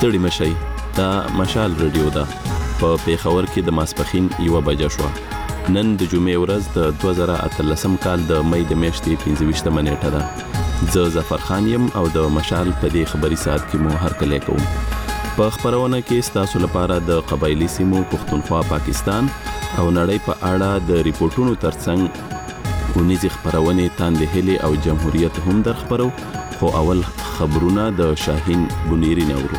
ستړي مشئ، دا مشال رادیو ده. په پیښور کې د ماسپښین 1 بجه شوه. نن د جمعې ورځ د 2013 کال د مې د میاشتې 25 نیټه ده. زه ظفر خان یم او د مشال په دې خبري ساعت کې مو هرکلی کوم. په خبرونه کې ستاسو لپاره د قبایلی سیمو پښتونخوا پاکستان او نړۍ په اړه د ریپورتونو ترڅنګ ونیزي خبرونه تاندې هلي او جمهوریت هم در خبرو. خو اول خبرونه د شاهین بنيري نورو.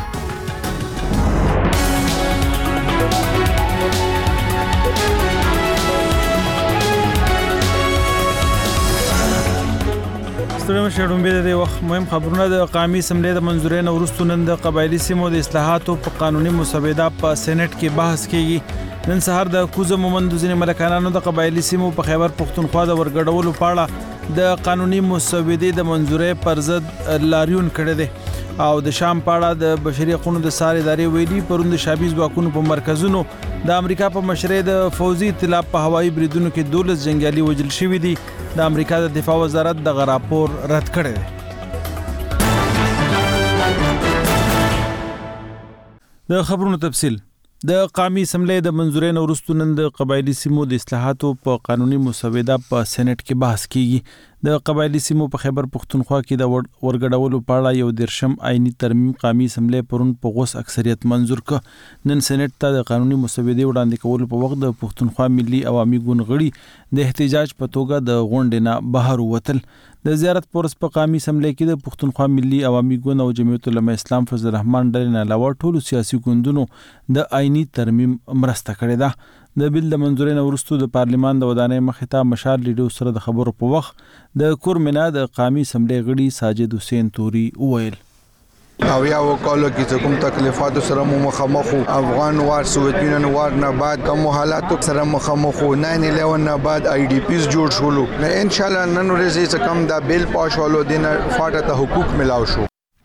ستړي شړومبې د وخت مهم خبرونه. د قومي اسمبلی د منځورۍ نه وروسته نن د قبایلی سیمو د اصلاحاتو په قانوني مسوده په سېنات کې بحث کیږي. نن سهار د کوزه مومندو ځینې ملکانانو د قبایلی سیمو په خیبر پښتونخوا د ورګډولو په اړه د قانوني مسودې د منځورۍ پر ضد لاریون کړی دی او د شام په اړه د بشري حقوقو د ساري ادارې ویلي پروند شابیز واکونو په مرکزونو د امریکا په مشرۍ د فوزي ائتلاف په هوایي بریدونو کې 12 جنگیالي وژل شوي دي. د امریکا د دفاع وزارت د راپور رد کړی دی. د خبرونو تفصیل. د قومي اسمبلی د منځورۍ نه وروسته نن د قبایلی سیمو د اصلاحاتو په قانوني مسوده په سېنات کې بحث کیږي. د قبایلی سیمو په خیبر پښتونخوا کې د ورګډولو په اړه یو درشم آئینی ترمیم قومي اسمبلی پرون په غوس اکثریت منظور کړ. نن سېنات ته د قانوني مسودې وړاندې کولو په وخت د پښتونخوا ملي عوامي ګوند غړي د احتجاج په توګه د غونډې نه بهر ووتل. د زیارت پورس په قومي اسمبلی کې د پښتونخوا ملي عوامي ګوند او جمعیت العلماء اسلام فضل الرحمن ډلې نه علاوه ټولو سیاسي ګوندونو د آئینی ترمیم مرسته کړې ده. د بل د منځورۍ نه وروسته د پارلمان د ودانۍ مخې ته مشال لیډو سره د خبرو په وخت د کورمنا د قومي اسمبلی غړي ساجد حسین توري وویل او یا وکولو کې کوم تکلیفات سره مخامخ افغان وار سوویت یونین وار نه بعد کوم حالات سره مخامخ 9/11 نه بعد آی ډی پیز جوړ شولو نه ان شاء الله نن ورځې څخه کم دا بیل پاشولو دینه فاټه حقوق ملاو شو.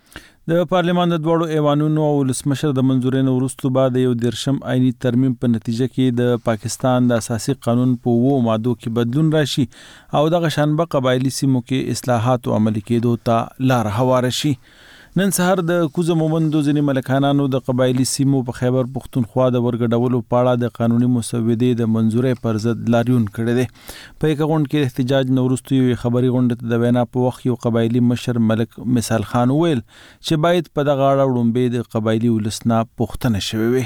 د پارلمان د دوړو ایوانونو او ولسمشر د منځورۍ نه وروسته بعد یو درشم آئینی ترمیم په نتیجه کې د پاکستان د اساسي قانون په 2 مادو کې بدلون راشي او دغه شانبه قبایلی سیمو کې اصلاحات عملي کېدو ته لار هواره شي. نن سهار د کوزه مومندو ځینې ملکانانو د قبایلی سیمو په خیبر پښتونخوا د ورګډولو په اړه د قانوني مسودې د منځورۍ پر ضد لاریون کړی دی. په یو غونډه کې احتجاج نه وروسته یو خبري غونډه ته د وینا په وخت یو قبایلی مشر ملک مثال خان ویل چې باید په دغه اړه وړاندې د قبایلی ولسنا پوښتنه شوي وي.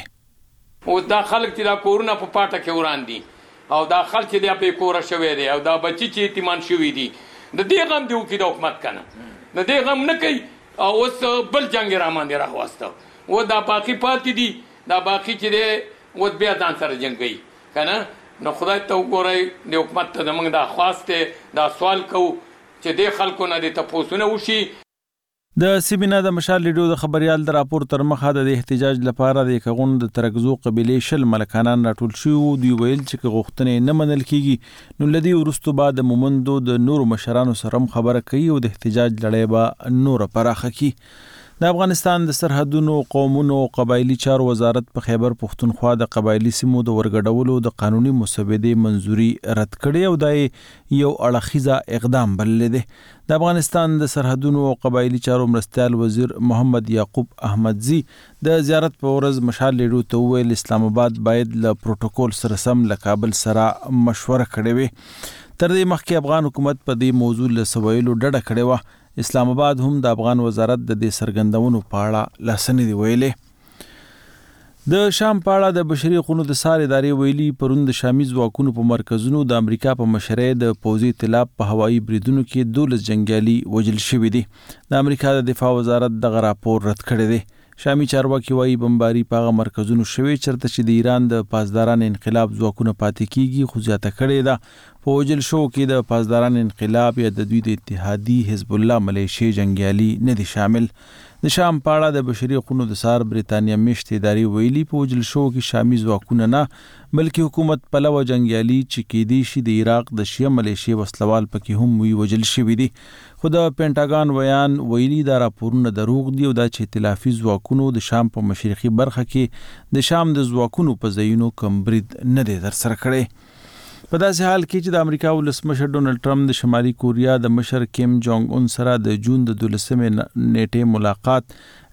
او دا خلک چې دا کورونه په پاټه کې وراندي او دا خلک چې په کوره شوي دي او دا بچي چې یتیمان شوي دي د دې غم دی او کې د حکومت کنه د دې غم نه کوي او اوس بل جنگ را باندې راوسته و دا باقی پاتې دي دا باقی چې دی و بیا ځان سره جنګي کنه نو خدای ته وګورئ د حکومت ته موږ دا خواسته دا سوال کوو چې د خلکو نه د تپوسونه وشي. د سیمینار د مشال لیډو د خبريال د راپور تر مخه د احتجاج لپاره د کغون د ترګزو قبيله شل ملکانان راټول شو. دی ویل چې غوښتنې نه منل کیږي نو لدی ورستو بعد مومندو د نور مشرانو سره خبره کوي او د احتجاج لړۍ به نور پراخه کی. د افغانستان د سرحدونو قومونو او قبایلی چارو وزارت په خیبر پښتونخوا د قبایلی سیمو د ورګډولو د قانوني مسودې منځوري رد کړي او د یو اړخیزه اقدام بللی دی. د افغانستان د سرحدونو او قبایلی چارو مرستیال وزیر محمد یعقوب احمدزی د زیارت په ورځ مشال لیډو ته ویل اسلام آباد باید له پروتوکول سره سم له کابل سره مشوره کړي وي. تر دې مخکې افغان حکومت په دې موضوع له سویلو ډډه کړې و. اسلام آباد هم د افغان وزارت د دې سرګندونو په اړه لاسنې دی ویلې. د شام په اړه د بشري حقوقو د ساري ادارې ویلي پروند شامي ځواکونو په مرکزونو د امریکا په مشرۍ د فوزي ائتلاف په هوایي بریدونو کې 12 جنگیالي وژل شوي دي. د امریکا د دفاع وزارت دغه راپور رد کړی دی. شامي چارواکي وايي بمباري په هغه مرکزونو شوي چرته چې د ایران د پاسداران انقلاب ځواکونه پاتې کیږي خو زیاته کړې ده. په وژل شو کې د پاسداران انقلاب یا د دوی د اتحادي حزب الله ملیشي جنگیالي نه دي شامل. د شام په اړه د بشري حقوقو د سار بریتانیا میشت ادارې ویلي په وژل شو کې شامي ځواکونه نه بلکې حکومت پلوه جنگیالي چې کېدی شي د عراق د شیعه ملیشي وسلوال پکې هم وی وژل شوي دي. خو د پینټاګان ویان ویلي دا راپورونه دروغ دي او دا چې ائتلافي ځواکونو د شام په مشرقي برخه کې د شام د ځواکونو په ځایونو کم برید نه دی ترسره کړی. په داسې حال کې چې د امریکا ولسمشر ډونالد ټرمپ د شمالي کوریا د مشر کیم جونګ اون سره د جون د 12 نیټې ملاقات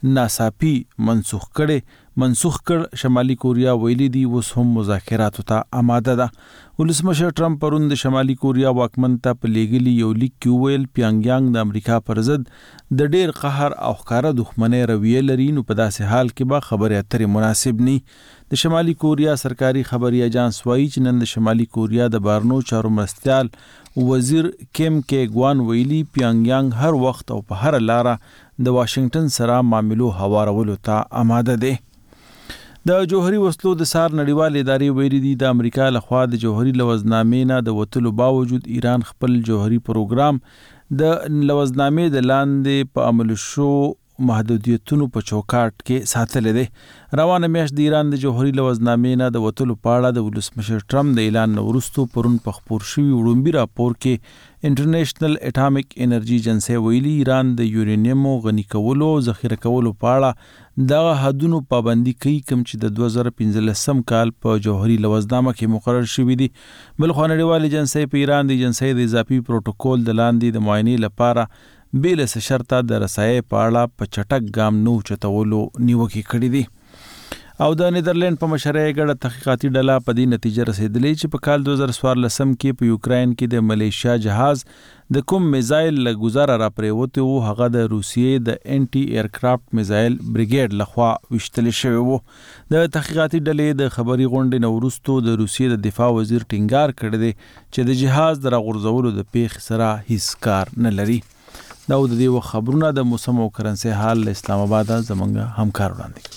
ناڅاپي منسوخ کړ. شمالي کوریا ویلي دي اوس هم مذاکراتو ته آماده ده. ولسمشر ټرمپ پرون د شمالي کوریا واکمن ته په لیږلي یو لیک کې وویل پیانګیانګ د امریکا پر ضد د ډیر قهر او ښکاره دښمنۍ رویه لري، نو په داسې حال کې به خبرې اترې مناسب ني. د شمالي کوریا سرکاري خبري اجانس وایي چې نن د شمالي کوریا د بارنو چارو مرستیال وزیر کیم کېګوان ویلي پیانګیانګ هر وخت او په هر لاره د واشنگټن سره معاملو هوارولو ته آماده دی. د جوهري وسلو د سار نړیوال ادارې ویلي دي د امریکا لخوا د جوهري لوزنامې نه د وتلو باوجود ایران خپل جوهري پروګرام د لوزنامې د لاندې په عمل شو محدودیتونو په چوکاټ کې ساتل دي. روانه میاشت د ایران د جوهري لوزنامې نه د وتلو په اړه د ولسمشر ټرمپ د اعلان وروسته پرون په خپور شوي وړومبي راپور کې انټرنیشنل اټامیک انرژي ایجنسي ویلي ایران د یورانیم غني کولو او ذخیره کولو په اړه دغه حدونو پابندي کوي کوم چې د 2015 کال په جوهري لوزنامه کې مقرر شوی دي. بل خو نړیوال ایجنسي په ایران د ایجنسي د اضافي پروتوکول د لاندې د معاینې لپاره بیل څه شرطه د رسایي په اړه په چټک ګام نو چتولو نیوکه کړې دي. او د نیدرلند په مشرۍ ګډه تحقیقاتي ډله په دې نتیجه رسیدلې چې په کال 2014 کې په یوکرين کې د ملیشیا جهاز د کوم میزایل له گزاره را پریوته وو هغه د روسیې د انټي ایرکرافټ میزایل بریګیډ لخوا وشتل شوی وو. د تحقیقاتي ډلې د خبري غونډې نورستو د روسیې د دفاع وزیر ټینګار کړی دی چې د جهاز د راغورځولو د پیښ سره هیڅ کار نه لري. دا د دې خبرونه د موسم او کرنسي حال اسلام آباد زمونږ همکار وړاندې.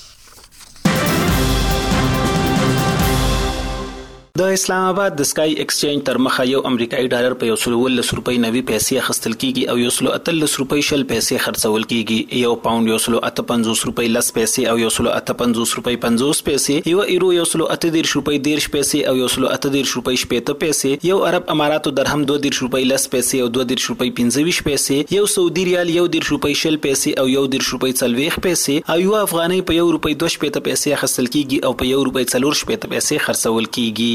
د اسلام آباد د سکای ایکسچینج تر مخه یو امریکایي ډالر په 110 روپۍ 90 پیسې اخیستل کیږي او 130 روپۍ 10 پیسې خرڅول کیږي. یو پاوند 158 روپۍ 10 پیسې او 158 روپۍ 50 پیسې، یو ایرو 138 روپۍ 10 پیسې او 138 روپۍ 70 پیسې، یو عرب اماراتو درهم 22 روپۍ 10 پیسې او 22 روپۍ 25 پیسې، یو سعودي ریال 1 روپۍ 10 پیسې او 1 روپۍ 40 پیسې او یو افغانۍ په 1 روپۍ 2 پیسې اخیستل کیږي او په 1 روپۍ 4 پیسې خرڅول کیږي.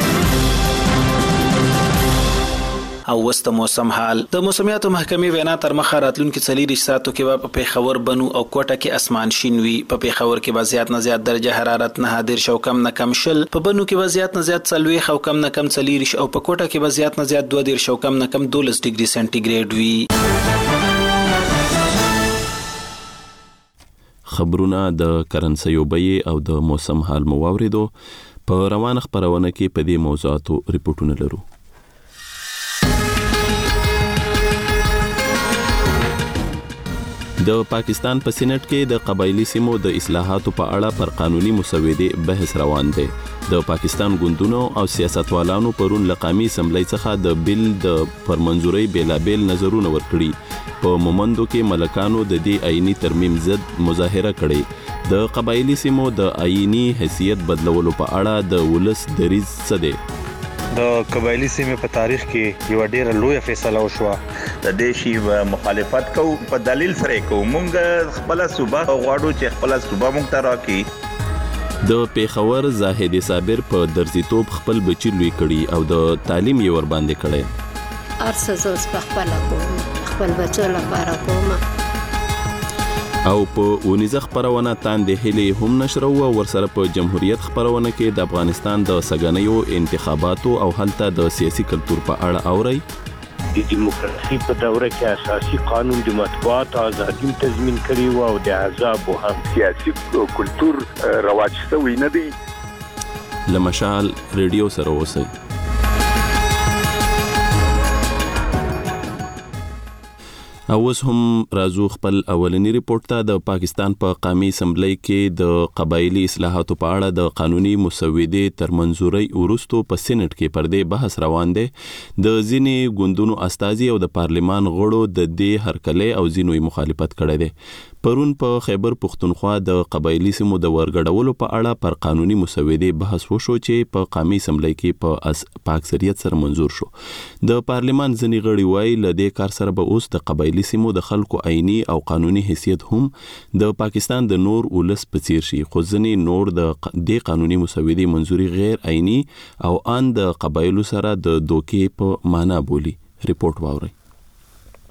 او وست موسم حال د موسمیاتو محکمې وینا تر مخه راتلونکي 40 ساعتو کې په پیښور بنو او کوټه کې اسمان شین وي. په پیښور کې به زیات نه زیات درجه حرارت 9 او کم نه کم 0، په بنو کې به زیات نه زیات 40 او کم نه کم 40 او په کوټه کې به زیات نه زیات 2 او کم نه کم 12 ډیګري سنټیګریډ وي. خبرونه د کرنسیو بیې او د موسم حال مو واوریدو. په روانه خبرونه کې په دې موضوعاتو ریپورتونه لرو. د پاکستان په سېنات کې د قبایلی سیمو د اصلاحاتو په اړه پر قانوني مسودې بحث روان دی. د پاکستان ګوندونو او سیاستوالانو پرون لقامي اسمبلی څخه د بل د پرمنځوري بیلابل نظرونه ورکړي. په مومندو کې ملکانو د دې آئینی ترمیم ضد مظاهره کړې. د قبایلی سیمو د آئینی حیثیت بدلولو په اړه د ولس دریځ څه دی؟ د قبایلی سیمې په تاریخ کې یو ډیره لوی فیصله وشوه. د دې شی مخالفت کو په دلیل سره کو مونږ خپل صوبه غواړو چې خپل صوبه مونږ ته راکړي. د پیښور زاهد صابر په درزیتوب خپل بچی لوی کړي او د تعلیم یې ور باندې کړي. ارسه زوس په خپل بچو لپاره کومه او په اونیزه خبرونه تاندې هلي هم نشرو او ورسره په جمهوریت خبرونه کې د افغانستان د سګنیو انتخاباتو او هلته د سیاسي کلتور په اړه اوري. د دیموکراسي په دوره کې اساسي قانون د مطبوعات ازادي تضمین کړی او د احزاب هم سیاسي کلتور رواج شوی نه دی. لمشال ریډیو سره اوسئ. اوس هم راځو خپل اولنی ریپورت ته. د پاکستان په قومي اسمبلی کې د قبایلی اصلاحاتو په اړه د قانوني مسودې تر منځوري وروسته په سېنات کې پر دې بحث روان دی. د ځینې ګوندونو استازي او د پارلمان غړو د دې هرکله او ځینوي مخالفت کړی دی. پرون په خیبر پختونخوا د قبایلی سیمو د ورګډولو په اړه پر قانوني مسودې بحث وشو چې په قومي اسمبلی کې په اکثریت سره منظور شو. د پارلمان ځینې غړي وایي له دې کار سره به اوس د قبایلی سیمو د خلکو آئینی او قانوني حیثیت هم د پاکستان د نور ولس په څیر شي، خو ځینې نور د دې قانوني مسودې منظوري غیر آئینی او ان د قبایلو سره د دوکې په معنا بولي. ریپورت واورئ.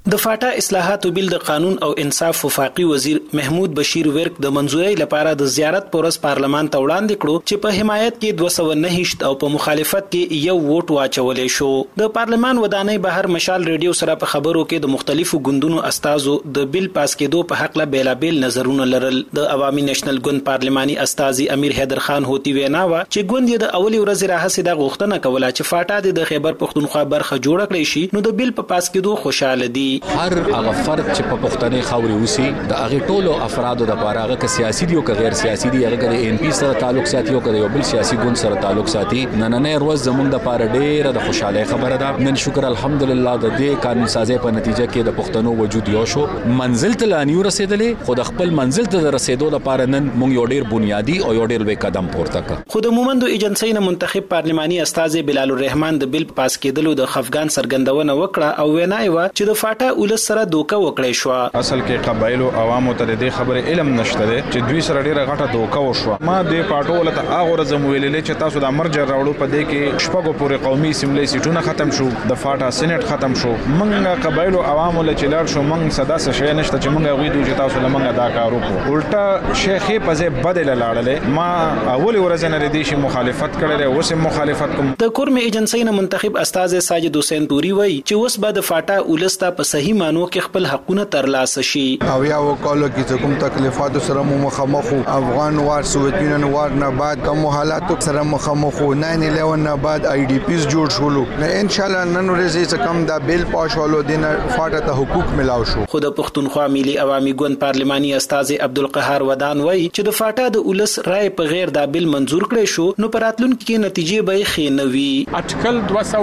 د فاټا اصلاحاتو بیل د قانون او انصاف وفاقي وزیر محمود بشیر ورک د منزوري لپاره د زیارت پورس پارلمان ته وړاندې کړو چې په حمایت کې 209 او په مخالفت کې یو ووټ واچولې شو. د پارلمان ودانۍ بهر مشال ریډیو سره په خبرو کې د مختلفو ګوندونو استازو د بیل پاس کېدو په حق له بیلابیل نظرونه لرل. د عوامي نېشنل ګوند پارلماني استازي امیر حیدر خان هوتی وینا وا چې ګوند یې د اولي ورځې راهسې د غوښتنه کوله چې فاټا د خیبر پښتونخوا برخه جوړ کړي شي، نو د بیل په پاس کېدو خوشاله دي. هر هغه فرد چې په پښتنې خاورې اوسي د هغه ټولو افرادو د لپاره هغه سیاسي دي او غیر سیاسي دي، هغه د ان پی سره تعلق ساتي او د یو بل سیاسي ګوند سره تعلق ساتي، نن ورځ زموږ د لپاره ډېره د خوشاله خبره ده. نن شکر الحمدلله د دې قانون سازي په نتیجه کې د پښتنو وجود یو شو، منزل ته لانیو رسیدلې، خو د خپل منزل ته رسیدو لپاره نن موږ یو ډېر بنیادی او یو ډېر لوی قدم پورته کړ. خو د مومندو ایجنسی نه منتخب پارلماني استاد بلال الرحمن د بیل پاس کېدلو د خفګان سرګندونه وکړه او وینا یې و چې د فاټا ولس سره دوکه وکړې شو. اصل کې قبایلو عوامو ته د خبره علم نشته دی چې دوی سره ډیره غټه دوکه وشو. ما د پاټو ولته هغه ورځ ویلې چې تاسو د مرجع راوړو په دې کې شپږو پورې قومي اسمبلی سیټونه ختم شو، د فاټا سېنات ختم شو، موږ قبایلو عوامو له چلار شو، موږ صدا څه شي نشته چې موږ غوډو چې تاسو لمنګه دا کار وکړو. الټا شیخې په ځای بدل لاړلې. ما اول ورځ نه ردی شي مخالفت کړل، اوس مخالفت کوم. د کورم ایجنسی نه منتخب استاد ساجد حسین توري وایي چې اوس به د فاټا ولستا په صحیح مانو کې خپل حقونه ترلاسه شي. او یا وکولو کې کوم تکلیفات سره مخامخ افغان وار سوویت یونین وار نه بعد کوم حالات سره مخامخ 9/11 نه بعد آی ډی پیز جوړ شول. نه ان شاء الله نن ورځې څخه کم دا بیل پاشولو دینه فاټا ته حقوق ملاو شو. خو د پښتونخوا ملي عوامي ګوند پارلماني استاد عبدالقهار ودان وایي چې د فاټا د ولس رائے په غیر دا بیل منزور کړي شو، نو پراتلونکو کې نتیجې به ښې نه وي. اټکل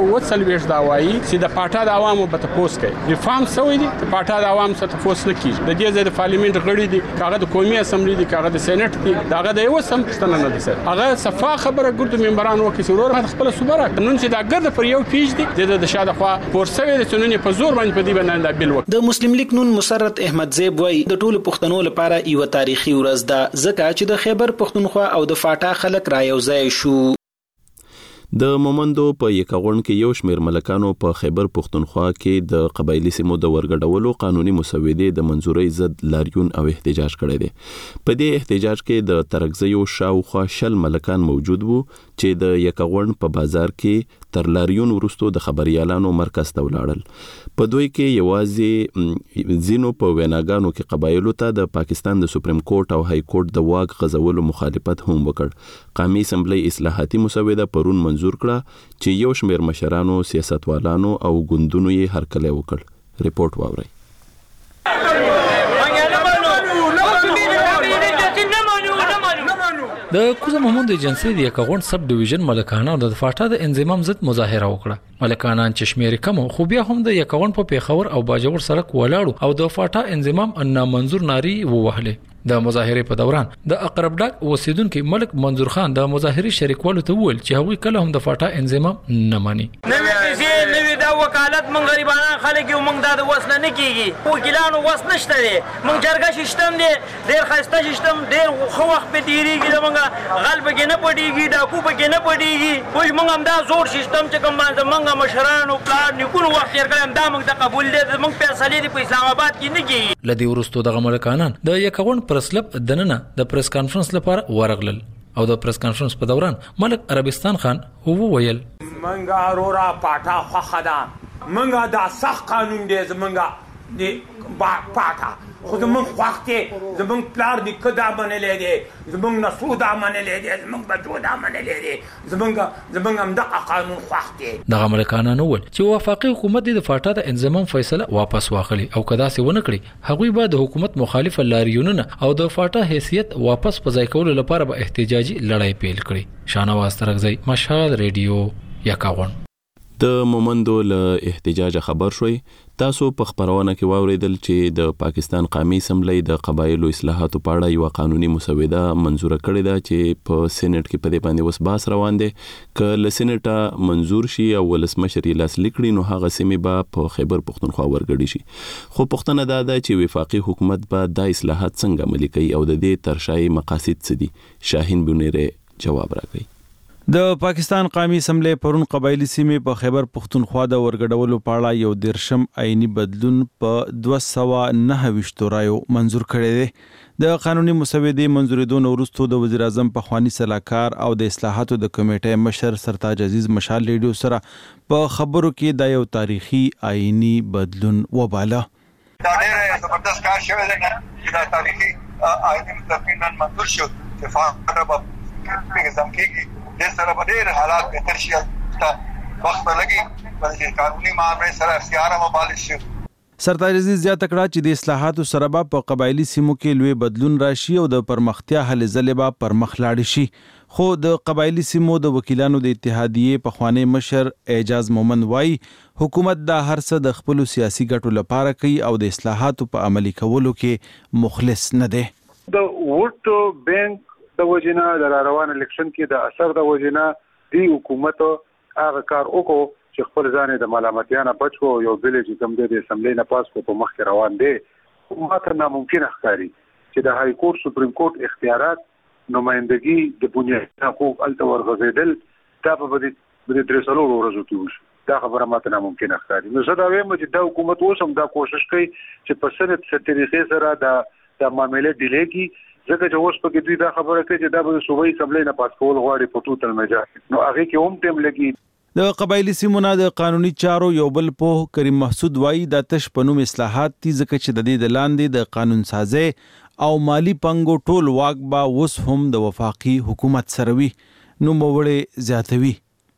240 دا وایي چې د فاټا د عوامو به تاسو کوي ریفارم سوي دي، د فاټا د عوامو څخه تاسو نه کیږي. د دې ځای د پارلیمنت غړي دي، کاغه د قومي اسمبلی دي، کاغه د سېنات دي، داغه د یو سم پښتنه نه دي. هغه صفه خبره ګرد ممبران وکړي ضرور ما خپل صبره نن چې دا ګرد پر یو پیج دي د شاده خوا پورسوي د سنونی په زور باندې په دې باندې د بیل وکړ. د مسلم لیگ نون مسرت احمد زیب وای د ټولو پښتنو لپاره یو تاریخي ورځ ده، ځکه چې د خیبر پښتونخوا او د فاټا خلک را یو ځای شو. د مومندو په یکغون کې یو شمیر ملکانو په خیبر پښتونخوا کې د قبایلی سیمو د ورګډولو قانوني مسودې د منزورۍ ضد لاریون او احتجاج کړی دی. په دې احتجاج کې د ترکزیو شاوخوا 10 ملکان موجود وو چې د یکغون په بازار کې تر لاریون وروسته د خبريالانو مرکز ته ولاړل. په دوی کې یوازې زینو په ویناګانو کې قبایلو ته د پاکستان د سپریم کورټ او های کورټ د واګ غزولو مخالفت هم وکړ. قومي اسمبلی اصلاحاتي مسوده پرون منزور کړه چې یو شمیر مشرانو، سیاستوالانو او ګوندونو یې هرکلی وکړ. ریپورت واورئ. د کوزه محمود ایجنسی د یکغون سب ډیویژن ملکانو د فاټا د انضمام ضد مظاهره وکړه. ملکانان چې شمیر کم خو بیا هم د یکغون په پیښور او باجوړ سړک ولاړو او د فاټا انضمام نامنظور ناری ووهله. د مظاهره په دوران د اقرب ډاک اوسیدونکو ملک منظور خان د مظاهره شریکوالو ته وویل چې هغوی کله هم د فاټا انضمام نه مانی. نوې دا وکالت مونږ غریبانان خلک یو مونږ د وسنه نه کیږي، وکیلانو وس نشته دي، مونږ جرګه سیستم دي ډیر خسته سیستم، ډیر خو وخت په تیریږي، مونږ غلب کې نه پټیږي، دا کو په کې نه پټیږي، وای مونږ هم دا زور سیستم چې کوم باندې مونږ مشرانو پلان نیکونو وخت تیر کړم دا مونږ ته قبول دي، مونږ فیصله دي په اسلام آباد کې نه کیږي. لدی ورستو دغه ملکانان د یکغون پرسلب دننه د پریس کانفرنس لپاره ورغلل او د پریس کانفرنس په دوران ملک عربستان خان هو ویل منګه اورورا پاټا خخدا منګه دا سخت قانون دی زمنګه دی پاټا خو زمونږ وخت زمونږ پلار د کدا منلې دي، زمونږ نسو دا منلې دي، زمونږ بچو دا منلې دي، زمونږ هم دغه قانون وخت دی. دغه ملکانانو ول چې وفاقي حکومت د فاټا د انضمام فیصله واپس واخلي او کدا سي ونه کړي هغوی به د حکومت مخالف لاریونونه او د فاټا حیثیت واپس په ځای کولو لپاره به احتجاجي لړۍ پیل کړي. شانواز ترغزی، مشال ریډیو، یکغون. د مومندو له احتجاج خبر شوي. تاسو په خبرونه کې واوریدل چې د پاکستان قومي اسمبلی د قبایلو اصلاحاتو په اړه یو قانوني مسوده منزور کړې ده چې په سېنات کې په دې باندې اوس بحث روان دی. که له سېناټه منزور شي او ولسمشر یې لاسلیک کړي نو هغه سیمې به په خیبر پښتونخوا ورګډي شي. خو پوښتنه دا ده چې وفاقي حکومت به دا اصلاحات څنګه عملي کوي او د دې ترشای مقاصد څه دي. شاهین بونیره جواب راکړي. د پاکستان قومي اسمبلی پرون قبایلی سیمې په خیبر پښتونخوا د ورګډولو په اړه یو 13 آئینی بدلون په 229 رایو منزور کړی دی. د قانوني مسودې منزورېدو وروسته د وزیر اعظم پخوانی سلاکار او د اصلاحاتو د کمیټې مشر سرتاج عزیز مشال ریډیو سره په خبرو کې د یو تاریخي آئینی بدلون وباله. دا ډېر زبردست کار شوی دی چې دا تاریخي آئینی بدلون نن منظور شو چې فارغ به نظام کېږي. د سره په ډېر حالات بهتر شي وخت به لګي چې قانوني معاملې سره اختیار مبالغ شي. سرتاج عزیز زیاته کړه چې د اصلاحاتو سره به په قبایلی سیمو کې لوی بدلون راشي او د پرمختیا هلې ځلې به پرمخ لاړ شي. خو د قبایلی سیمو د وکیلانو د اتحادیې پخوانی مشر اعجاز مومند وایي حکومت دا هر څه د خپل سیاسي ګټو لپاره کوي او د اصلاحاتو په عملي کولو کې مخلص نه دی. د ووټ بانک د وجنه د روان الیکشن کې د اثر د وجنه دی حکومت هغه کار وکړو چې خپل ځان د ملامتیانه بچو یو بل چې کوم د اسمبلی نه پاس کو په مخ کې روان دي ماته ناممکن ښکاري چې د های کورټ سپریم کورټ اختیارات نمائندګي د بنیادي حقوق الته ورغځیدل دا په دې درسلو ورځو کې وشو. دا خبره ماته ناممکن ښکاري. نو زه دا وایم چې دا حکومت اوسم دا کوشش کوي چې په سنت طریقې سره د معاملې ډیلی کی ځکه چې اوس په کې دوی دا خبره کوي چې دا به صوبایي اسمبلی نه پاس کول غواړي په ټوټل مجال نو هغه کې هم ټیم لګي. د قبایلی سیمو نه د قانوني چارو یو بل په کریم محسود وایي د تش پنوم اصلاحات دي ځکه چې د دې د لاندې د قانون سازي او مالی پنګو ټول واک با وس هم د وفاقي حکومت سره وي. نو موړې زیاتوي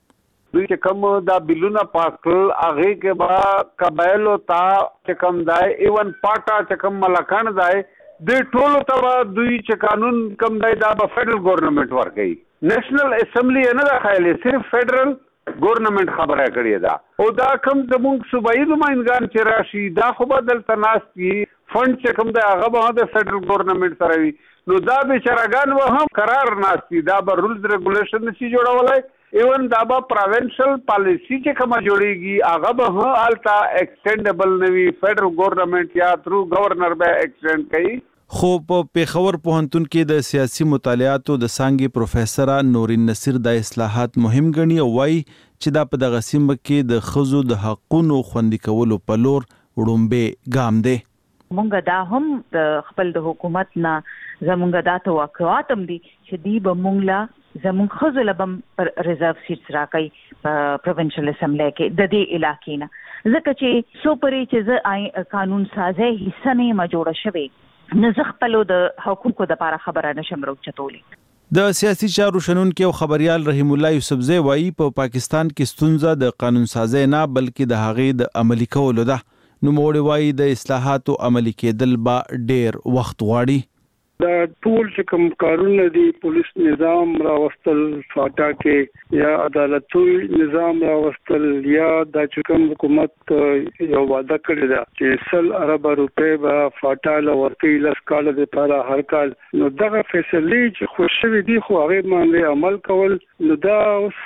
دوی چې کوم دا بلونه پاس کړل هغه کې با قبایلو تا چې کوم دای ایون پاټا چې کوم ملکان دای د ټولو ته دوی چې قانون کوم دی دا به فیډرل ګورنمنت ورکوي. نېشنل اسمبلی نه دا خایلی صرف فیډرل ګورنمنت خبره کړې ده او دا کوم زموږ صوبایي نمائندګان چې راشي دا خو به دلته ناست وي فنډ چې کوم دی هغه به د فیډرل ګورنمنت سره وي. نو دا بیچارهګان به هم قرار ناست وي. دا به رولز ریګولیشن نشي جوړولی. ایون دا به پروینشل پالیسی چې کومه جوړیږي هغه به هم هلته ایکسټینډیبل نه وي. فیډرل ګورنمنت یا تھرو گورنر به ایکسټینډ کوي. خو په پیښور پوهنتون کې د سیاسي مطالعاتو د څانګې پروفیسور نورین نصیر د اصلاحات مهم ګڼي او وایي چې دا په دغه سیمه کې د ښځو د حقونو خوندي کولو په لور وړومبی ګام دی. مونږ دا هم د خپل د حکومت نه زمونږ دا توقعات هم دي چې دی به مونږ لا زمونږ ښځو له به ریزرو سیټس راکوي په پروینشل اسمبلی کې د دې علاقې نه ځکه چې څو پرې چې زه قانون سازۍ حصه نه یم جوړه شوې نو زه خپلو د حقوقو دپاره خبره نشم راوچتولی. د سیاسي چارو شنونکي او خبريال رحیم الله یوسفزی وایي په پاکستان کې ستونزه د قانون سازۍ نه بلکې د هغې د عملي کولو ده. نوموړی وایي د اصلاحاتو عملي کېدل به ډېر وخت غواړي. دا ټول چې کوم کارونه دي پولیس نظام راوستل فاټا کې یا عدالتي نظام راوستل یا د چکم حکومت یو وعده کړی دا چې 100 ارب روپے به فاټا لورکې لس کال د لپاره هر کال نو دغه فیصله چې خوشوي دي خو هغه باندې عمل کول نو دا اوس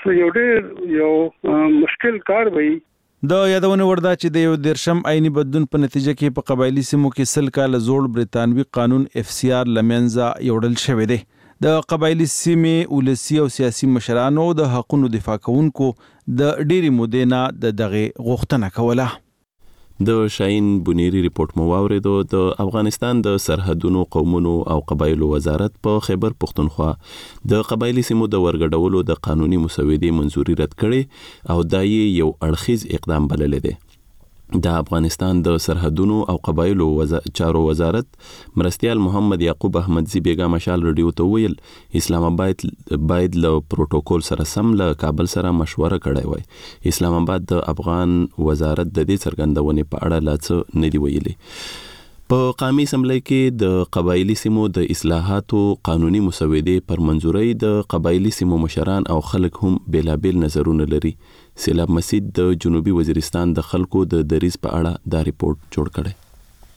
یو مشکل کار وي. د یادونه وردا چې د یو 13 آئینی بدلون په نتیجه کې په قبایلی سیمو کې 100 کال زوړ برتانوي قانون FCR لمنځه یوړل شوی دی. د قبایلی سیمې ولسی او سیاسي مشرانو د حقوقو دفاع کوونکو د ډېری مودې نه د دغه غوښتنه کوله. د شاهین بنيري ریپورت مو واوریدو. د افغانستان د سرحدونو قومونو او قبایلو وزارت په خیبر پښتونخوا د قبایلی سیمو د ورګډولو د قانوني مسودې منزوري رد کړي او دا یو اړخیز اقدام بللی دی. د افغانستان د سرحدونو او قبایلو چارو وزارت مرستیال محمد یعقوب احمدزی بیگا مشال رادیو ته ویل اسلام آباد باید له پروتوکول سره سم له کابل سره مشوره کړی وای. اسلام آباد د افغان وزارت د دې څرګندونې په اړه لا څه نه دی ویلي. په قومي اسمبلی کې د قبایلی سیمو د اصلاحاتو قانوني مسودې پر منزورۍ د قبایلی سیمو مشران او خلک هم بیلابیل نظرونه لري. سیلاب مسید د جنوبي وزیرستان د خلکو د دریز په اړه دا ریپورت جوړ کړی.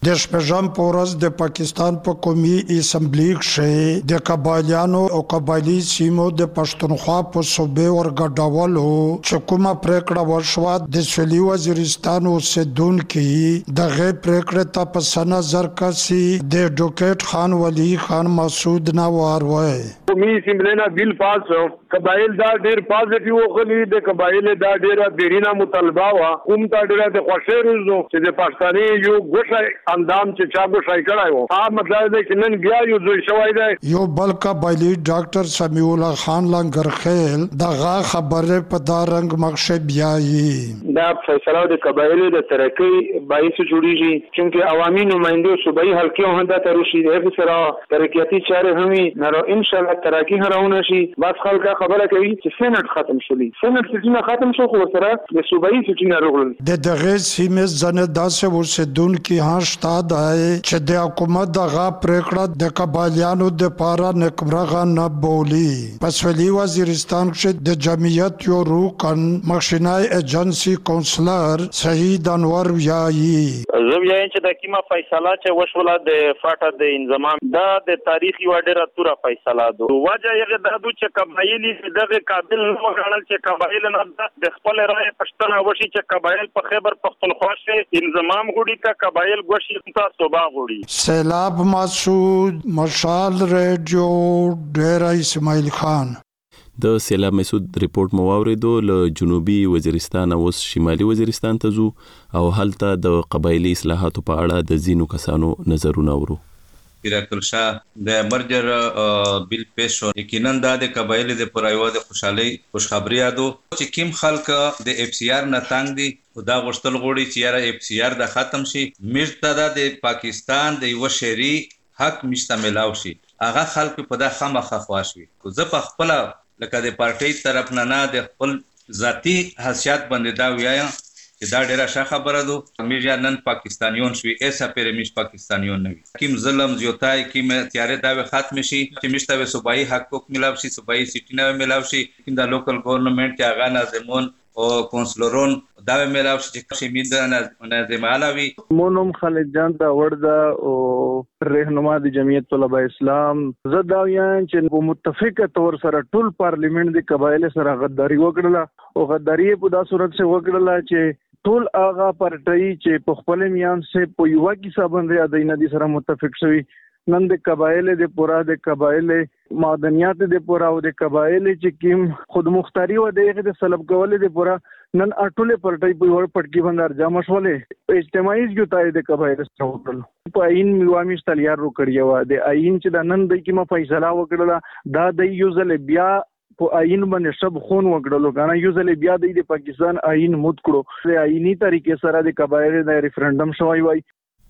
د شپږم پورز د پاکستان په قومي اسمبلی کې د قبایلیانو او قبایلی سیمو د پښتونخوا په صوبې ورګډولو چې کومه پریکړه وشوه د سویلي وزیرستان اوسیدونکو دغه پریکړه ته په نظر کسي د ایڈوکیټ خان ولی خان مسعود نوار وای قومي اسمبلی نه بیل پاس قبایل دا ډیر پازیټیو غلي د قبایل دا ډیر بیرینه مطالبه وا کوم تا ډیر د خوشی روزو چې د پښتاني یو ګوښه اندام چې چا ګوښه کړای وو هغه مطلب دی چې نن بیا یو ځای شوی دی یو بل قبایلی ډاکټر سمیع الله خان لنګرخیل دغه خبره په دا رنگ مخشه بیايي دا فیصله د قبایل د ترقی باعث جوړیږي چې عوامي نمائندو صوبایي حلقې هم د ترشي د سره ترقیاتی چارې هم نو ان شاء الله ترقی هرونه شي بس خلک خبره کوي چې سېنات ختم شولي سېنات سټینه ختم شو خو سره د صوبایي سټینه راغلل د دغه سیمه زنه داسې ورسېدونکو هاشتا دی چې د حکومت دغه پریکړه د قبایلیانو د پاره نکمرغه نه بولی په سویلي وزیرستان کې د جمعیت یو روکن مخشنای ایجنسی کونسلر سعید انور ویایي زه وایم چې د کیمه فیصله چې وشوله د فاټا د انضمام دا د تاریخي وړه توره فیصله ده وجه یې د چې قبایلی دغه قابل نه وګڼل چې قبایل نه د خپل رائے پښتنه وشي چې قبایل په خیبر پختونخوا کې انضمام غوړي کا قبایل غوشي ته صوبا غوړي سیلاب مسعود مشال ریډیو ډیر اسماعیل خان د سیلاب مسعود ریپورت مو واوریدو له جنوبي وزیرستان او شمالي وزیرستان ته ځو او هلته د قبایلی اصلاحاتو په اړه د زینو کسانو نظرونه اورو پیراکل شاه د مرجر بیل پیش شو یقینا د قبایل د پرایو د خوشخبری یادو چې کیم خلک د اف سی آر نه تنگ دي دا غوښتل غوړي چې یاره اف سی آر د ختم شي مرتدا د پاکستان د یو شهري حق مشتملاو شي هغه خلک په د خامخه خواشوي کو زه په خپل لکه د پارټي طرف نه د خپل ذاتی حیثیت باندې دا ویایم چې دا ډیره ښه خبره ده میجا نن پاکستانیون شوي ایسا پیرمیش پاکستانیون نوي کیم ظلم زیاتای کیم تیارې دا ختم شي چې مشته صوبایي حقوق ملاو شي صوبایي سټی نه ملاو شي کیم دا لوکل ګورنمنت چې هغه نظمون او کونسلرون دا ملاو شي چې شمید نه زمالوي مونم خالد جان دا وردا او رهنما د جمعیت طلبه اسلام زدا یان چې متفقه تور سره ټول پارلیمنت د قبایل سره غداری وکړه او غداری په دا صورت سره وکړه چې ټول هغه پارټي چې په خپل میان سه په یو کې باندې ادینه دي سره متفق شوي نن د قبایل د پورا د قبایل معدنیات د پورا او د قبایل چې کیم خود مختاری و د سلب کول د پورا نن اټوله پارټي په ور پټکی باندې جمع شولې اجتماعي جوړای د قبایل سره وکړل په عین میوامیش تلیار رو کړیو د عین چې د نن د کیمه فیصله وکړه دا د یوزل بیا په عین باندې شب خون وکړلو کنه یو ځل بیا د پاکستان عین مد کړو د عیني طریقې سره د قبایل د ریفرندم شوی وای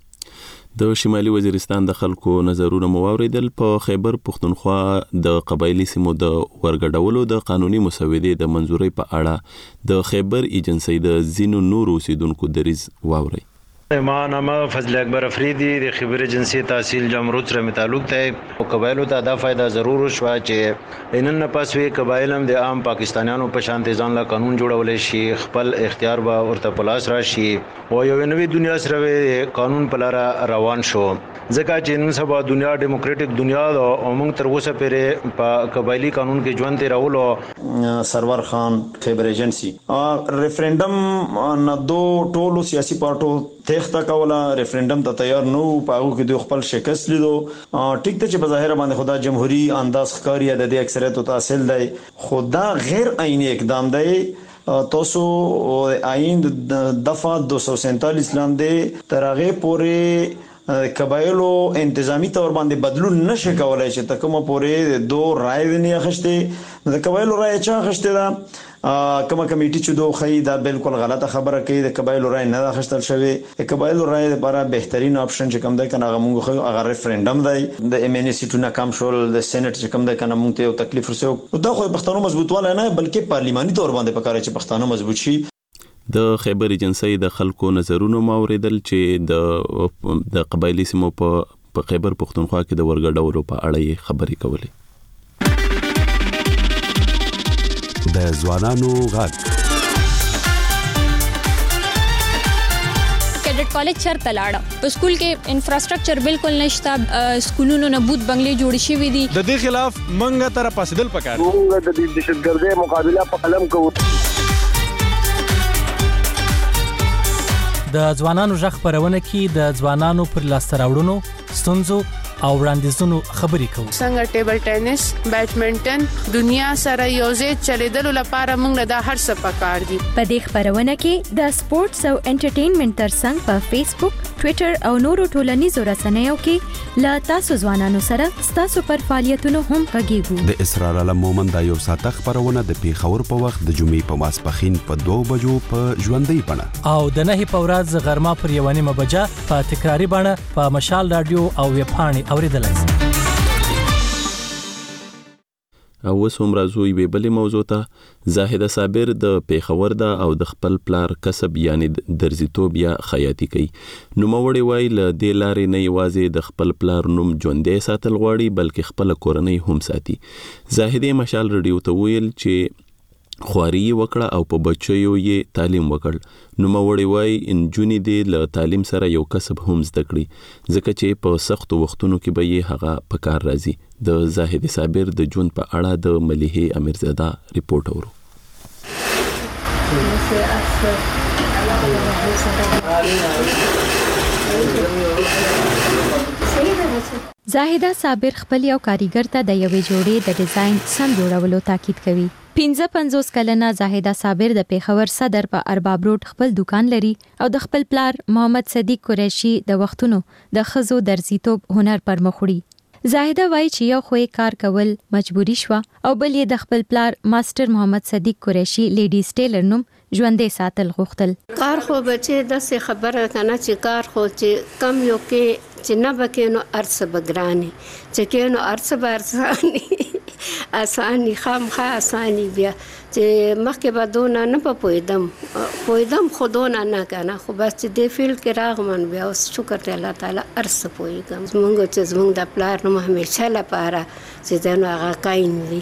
د شمالي وزیرستان د خلکو نظرونه مو واوریدل په خیبر پختونخوا د قبایلی سیمو د ورګډولو د قانوني مسودې د منځوري په اړه د خیبر ایجنسی د زینو نور اوسیدونکو دریز واوري ما نامه فضل اکبر افریدی د خبر جنسي تحصیل جمهوریت سره تعلق ته او قبایلو ته دا فائدہ ضرور شو چې انن پس وی قبایل هم د عام پاکستانیانو په شان ځان لا قانون جوړول شي خپل اختیار به ورته پلاس راشي او یو نوې دنیا سره قانون په لار روان شو ځکه چې نن سبا دنیا ډیموکراټک دنیا او موږ تر اوسه پرې په قبایلی قانون کې ژوند ته راولو سرور خان خبر ایجنسی ریفرندم نه دو ټولو سیاسي پارټو تخته کوله ریفرندم ته تیار نو پاغو کې دوی خپل شکست لیدو ټیک ته چې بظاهر باندې خدا جمهوریت انداز ښکاری د دې اکثریت ته حاصل دی خدا غیر عیني اقدام دی تاسو عین دفعه 247 لاندې ترغه پورې قبایلو انتظامی تور باندې بدلون نشه کولای چې تکمه پورې دو رائے نه اخشته د قبایلو رائے چا اخشته دا کومه کمیټي چې دوه خی دا بالکل غلطه خبره کوي د قبایلو رائے نه اخشتل شوی د قبایلو رائے لپاره بهترین اپشن چې کوم دی کنه موږ خو هغه ریفرندم دی د ام ان سی ټونه کم شول د سېنات چې کوم دی کنه موږ ته یو تکلیف ورسو دا خو پښتنو مضبوطواله نه بلکې پارلیماني تور باندې پکاره چې پښتنو مضبوط شي د خیبر ایجنسی د خلکو نظرونه ماوریدل چې د قبایلی سیمو په خیبر پختونخوا کې د ورګډولو په اړه خبرې کولې د ځوانانو غږ پایلټ کالج چرته لاړه په سکول کې انفراستراکچر بالکل نشته سکولونو نه بوت بنگلې جوړ شوي دي د دې خلاف منګه تر پاسدل پکار موږ د دهشتګردۍ مقابله په قلم کوو د ځوانانو ژغ خبرونه کې د ځوانانو پر لاسته راوړنو ستونزو او وړاندیزونو خبرې کوو څنګه ټیبل ټینس بیډمنټن دنیا سره یوځای چلیدلو لپاره موږ د هر څه پکار دي په دې خبرونه کې د سپورتس او انټرټینمنټ ترڅنګ په فیسبوک ټوئیټر او نورو ټولنیزو رسنیو کې لا تاسو ځوانانو سره تاسو پر فعالیتونو هم غږیږو د اسرار علم مومند د یو ساعت خبرونه د پیښور په وخت د جمعې په ماسپخین په 2 بجو په ژوندۍ بڼه او د نه په ورځ غرمه پر 1 بجه په تکراری بڼه په مشال رادیو او ویب پاڼې اوریدلای شئ. او اوس هم راځو یوې بلې موضوع ته. زاهده صابر د پیښور ده او د خپل پلار کسب یعنی درزیتوب یا خیاطي کوي. نوموړی وایي له دې لارې نه یوازې د خپل پلار نوم ژوندی ساتل غواړي بلکې خپله کورنۍ هم ساتي. زاهدې مشال رادیو ته ویل چې خواري وکړه او په بچیو یې تعلیم وکړ. نوموړی وایي نجونې دې له تعلیم سره یو کسب هم زده کړي ځکه چې په سختو وختونو کې به یې هغه په کار راځي. د زاهد صابر د ژوند په اړه د ملیحې امیرزاده ریپورت اورو. زاهده صابر خپل یو کاریګر ته د یوې جوړې د ډیزاین سم جوړولو تاکید کوي. 55 کلنه زاهده صابر د پیښور صدر په ارباب روډ خپل دکان لري او د خپل پلار محمد صدیق قریشي د وختونو د خزو درزیتوب هنر پر مخ وړي. زاهده وایي چې یو خو کار کول مجبوری شو او بل یې د خپل پلار ماستر محمد صدیق قریشي لیډیز ټیلر نوم ژوندې ساتل غوښتل. کار خو بچي د څه خبره کنه چې کار خو چې کم یو کې چې نه بکینو ارث بګرانی چې کینو ارث بارسانی اسانی خامخا اسانی بیا چې مخکې به دونه نه پویدم خودونه نه کنه خو بس چې دې فیلډ کې راغمن بیا اوس شکر دی الله تعالی ارث پویګم زمونږ چې زمونږ د پلار نوم همیشه لپاره چې دنو هغه کاین وي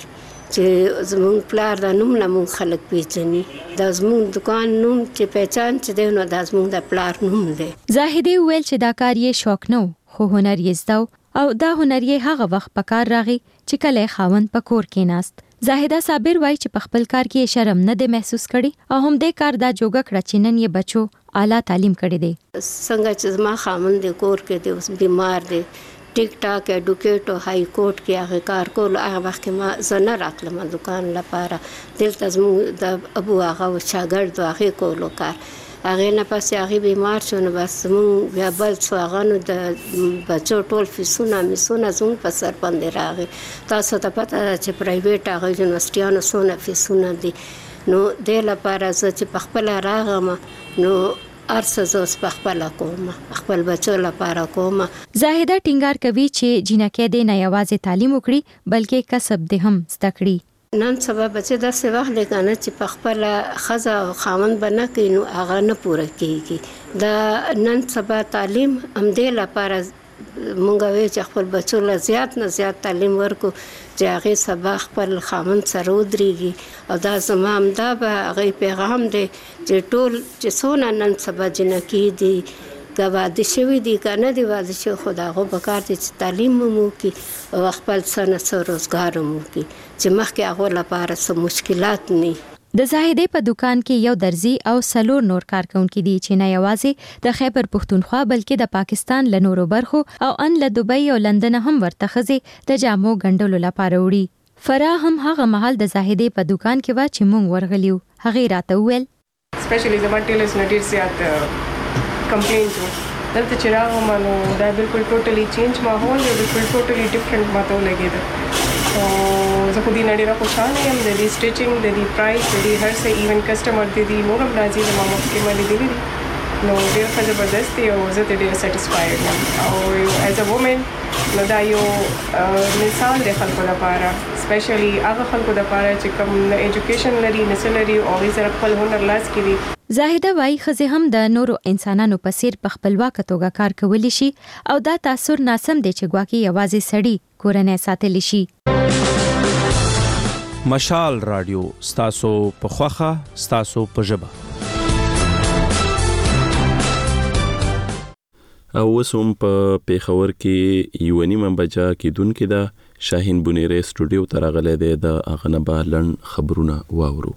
چې زمونږ پلار د نوم نه مونږ خلک پیژني د زمونږ دکان نوم چې پہچان چې دی نو د زمونږ د پلار نوم دی. زاهدې ویل چې دا کار یې شوق نه خو هنر یې زده او دا هنر یې هغه وخت په کار راغی چې کله خاوند په کور کې ناست. زاهده صابر وایي چې په خپل کار کې شرم نه دی محسوس کړي او هم دې کار دا جوګه کړه چې نن یې بچو اعلی تعلیم کړي دي. څنګه چې ما خاوند د کور کې دی اوس بیمار دی ټیک ټاک ایډوکیټ او های کورټ کې هغه کار کول هغه وخت کې ما زنه راتلم دکان لپاره دلته زموږ د ابو هغه شاګرد هغه کولو کار هغه نه پاسې هغه بیمار شو نو بس مونږ بیا بل څو هغه نو د بچو ټول فیسونه میسونه زموږ په سر باندې راغی. تاسو ته پته ده چې پرایویټ هغه یونیورسيټیانو سونه فیسونه دي نو د لپاره چې په خپل راغم نو ارسه زوس په خپل کوم خپل بچو لپاره کوم. زاهده ټینګار کوي چې جنکه دې نه یوازې تعلیم وکړي بلکې کسب دې هم زده کړي. نن سبا بچي د څه وخت لګانه چې په خپل خزه او خاوند بنه کینو هغه نه پوره کیږي. د نن سبا تعلیم هم دې لپاره مونږ وی چې خپل بچو له زیات نه زیات تعلیم ورکو چې هغه سبا خپل خاوند سره ودرېږي او دا زمام دا به هغه پیغام دی چې ټول چې څونه نن سبا جنکی دي واده شوی دي کنه دی واده شو خداغو بکار دي چې تعلیم مو کی او خپل سره روزګار مو کی چې مخکې هغه لپاره څه مشکلات نه. د زاهدې په دکان کې یو درزي او سلور نور کارکونکي دي چې نه یوازې د خیبر پښتونخوا بلکې د پاکستان له نورو برخو او ان له دوبۍ او لندن هم ورته خزي د جامو ګنډلو لپاره وړي. فراه هم هغه محل د زاهدې په دکان کې و چې مونږ ورغلیو. هغه راته وویل سپیشلی زما ټیلرز نه ډیر زیات کمپلینز دلته چې راغلم نو دا بالکل ټوټلی چینج ماحول دی بالکل ټوټلی ډیفرنٹ ماته ولګېده او زه خو دې نه ډېره خوشحاله یم د دې سټیچینګ د دې پرایس د دې هر څه ایون کسټمر د دې نور هم راځي زما مخکې ما لیدلي دي نو ډېر ښه زبردست دی او زه ترې ډېره سیټسفاید یم او ایز ا وومن نو دا یو مثال دی خلکو لپاره سپیشلی هغه خلکو لپاره چې کوم نه ایجوکیشن لري نه څه لري او هغوی سره خپل هنر لاس کې وي. زاهده وایي ښځې هم د نورو انسانانو په څیر په خپلواکه توګه کار کولی شي او دا تاثر ناسم دی چې ګواکې یوازې سړي کورنۍ ساتلی شي. مشال رادیو ستاسو په خوخه ستاسو په ژبه. او اوس هم په پیښور کې یو نیمه بجا کېدونکې ده شاهین بنیری سټوډیو ته راغلی دی د هغه نه به لنډ خبرونه واورو.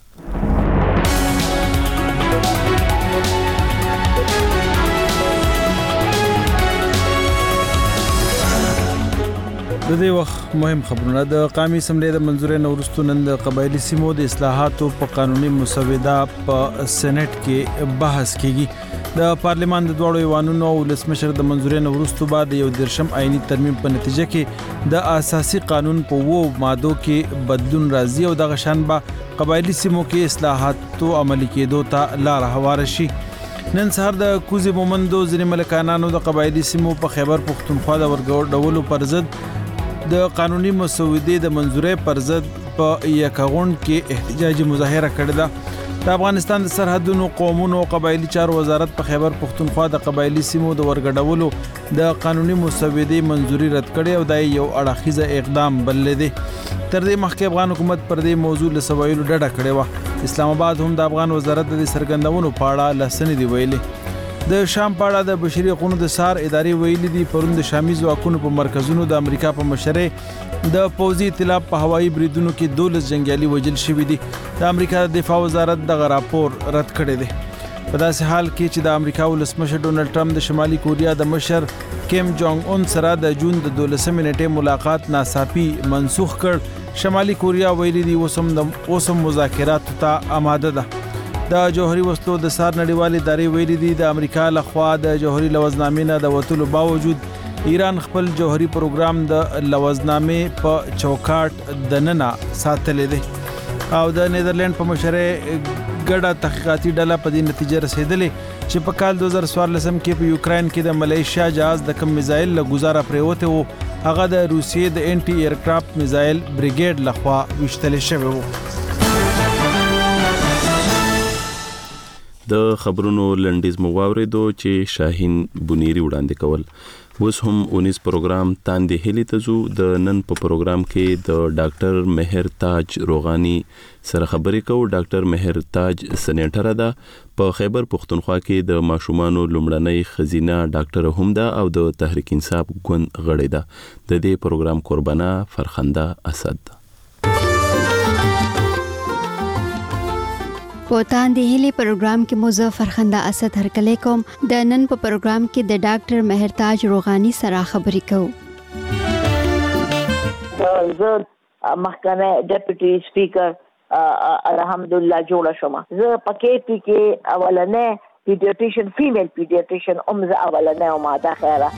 د دې وخت مهم خبرونه. د قومي اسمبلی د منځوري نورستو نن د قبایلی سیمو د اصلاحاتو په قانوني مسوده په سېنات کې بحث کیږي. د پارلمان د دوړو ایوانونو او ولسمشر د منځوري نورستو بعد یو درشم آئینی ترمیم په نتیجه کې د اساسي قانون په وو مادو کې بدلون راځي او د غشان با قبایلی سیمو کې اصلاحاتو عملي کېدو ته لار هوار شي. نن سهار د کوزي مومندو ځینې ملکانانو د قبایلی سیمو په خیبر پختونخوا د ورګډولو پر ضد د قانوني مسودې د منځوري پر ضد په یکغون کې احتجاجي مظاهره کړې ده. د افغانستان د سرحدونو قومونو او قبایلی چارو وزارت په خیبر پختونخوا د قبایلی سیمو د ورګډولو د قانوني مسودې منځوري رد کړې او د یو اړخیزه اقدام بلل دي. تر دې مخکې افغان حکومت پر دې موضوع له سوایلو ډډه کړې و. اسلام آباد هم د افغان وزارت د سرګندونو په اړه لسنې دی ویلي. د شام په اړه د بشري حقوقو د سار ادارې ویلي دي پروند شامي ځواکونو په مرکزونو د امریکا په مشرۍ د پوځي ائتلاف په هوایي بریدونو کې 12 جنگیالي وژل شوي دي. د امریکا د دفاع وزارت دغه راپور رد کړی دی. په داسې حال کې چې د امریکا ولسمشر ډونالد ټرمپ د شمالي کوریا د مشر کیم جونګ اون سره د جون د 12 نیټې ملاقات ناڅاپي منسوخ کړ. شمالي کوریا ویلي دي اوسم مذاکرات ته آماده ده. د جوهري وسلو د سار نړیوال ادارې ویلي دي د امریکا لخوا د جوهري لوزنامې نه د وټولو باوجود ایران خپل جوهري پروګرام د لوزنامې په چوکاټ د ننه ساتلې دي او د نیدرلند په مشرۍ ګډه تحقیقاتي ډله په دې نتیجه رسیدلې چې په کال 2014 کې په یوکرين کې د ملیشیا جهاز د کم میزایل له گزاره پریوته وو هغه د روسیې د انټي ایرکرافت میزایل بریګیډ لخوا وشتل شوی وو. د خبرونو لنډیز مو واوریدو چې شاهین بنیری وړاندې کول. اوس هم 19 پروګرام تاندې هلي ته ځو. د نن په پروګرام کې د ډاکټر مهر تاج روغانی سره خبرې کوو. ډاکټر مهر تاج سېنیټر ده په خیبر پختونخوا کې د ماشومانو لومړنۍ خزینه ډاکټر هم ده او د تحریک انصاف ګوند غړی ده. د دې پروګرام قربانه فرخنده اسد ده. په تاندې هلي پروګرام کې مو فرخنده اسد هرکلی کوم. د نن په پروګرام کې د ډاکټر مهر تاج روغانی سره خبرې کوو. زه محکمه ډیپټي سپیکر الحمدلله جوړه شوم. زه پکې کې اولنې پیډیاټریشن فیمیل پیډیاټریشن زه اولنې او ماده خیره.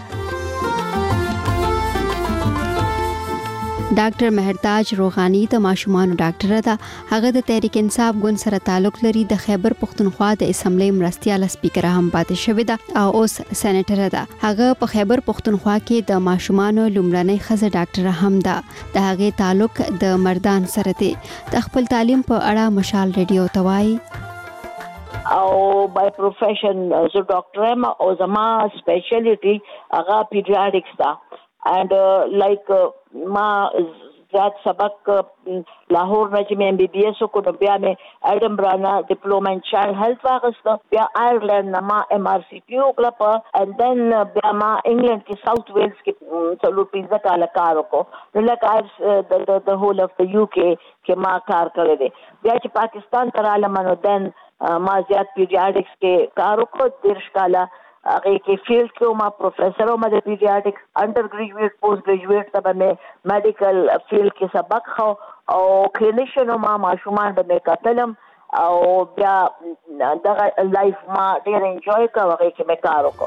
ډاکټر مهر تاج روغانی د ماشومانو ډاکټر ده. هغه د تحریک انصاف ګوند سره تعلق لري. د خیبر پختونخوا د اسمبلی مرستیال سپیکر هم پاتې شوې ده او اوس سېنیټر ده. هغه په خیبر پختونخوا کې د ماشومانو لومړنۍ ښځه ډاکټر هم ده. د هغه تعلق د مردان سره دی. د خپل تعلیم په اړه مشال ریډیو ته وایي. او بای پروفیشن زه ډاکټر یم او زما سپیشلیټي هغه پیډیاټریکس ده. and like ما زیات سبق لاهور نه چې مې MBBS کو نو بیا مې ایډنبرا نه ډیپلوما ان چایلډ هیلث واغسته. بیا آیرلند نه ما MRCP وکړه په and then بیا ما انګلند کې ساوث ویلز کې څلور 15 کال کار وکړو. نو لکه د هول اف د UK کې ما کار کړی دی. بیا چې پاکستان ته رالم نو دن ما زیات پیډیاټریکس کې کار وکړو. 13 کاله هغه کې فیلډ کې ما پروفیسر او د پیډیاټریکس انډر ګریجویټ پوسټ ګریجویټ ته مې میډیکل فیلډ کې سبق خو او کلینیشن ما ماشومان به کتلم او بیا دغه لایف ما ډیر انجوای کاوه کې مې کار وکړ.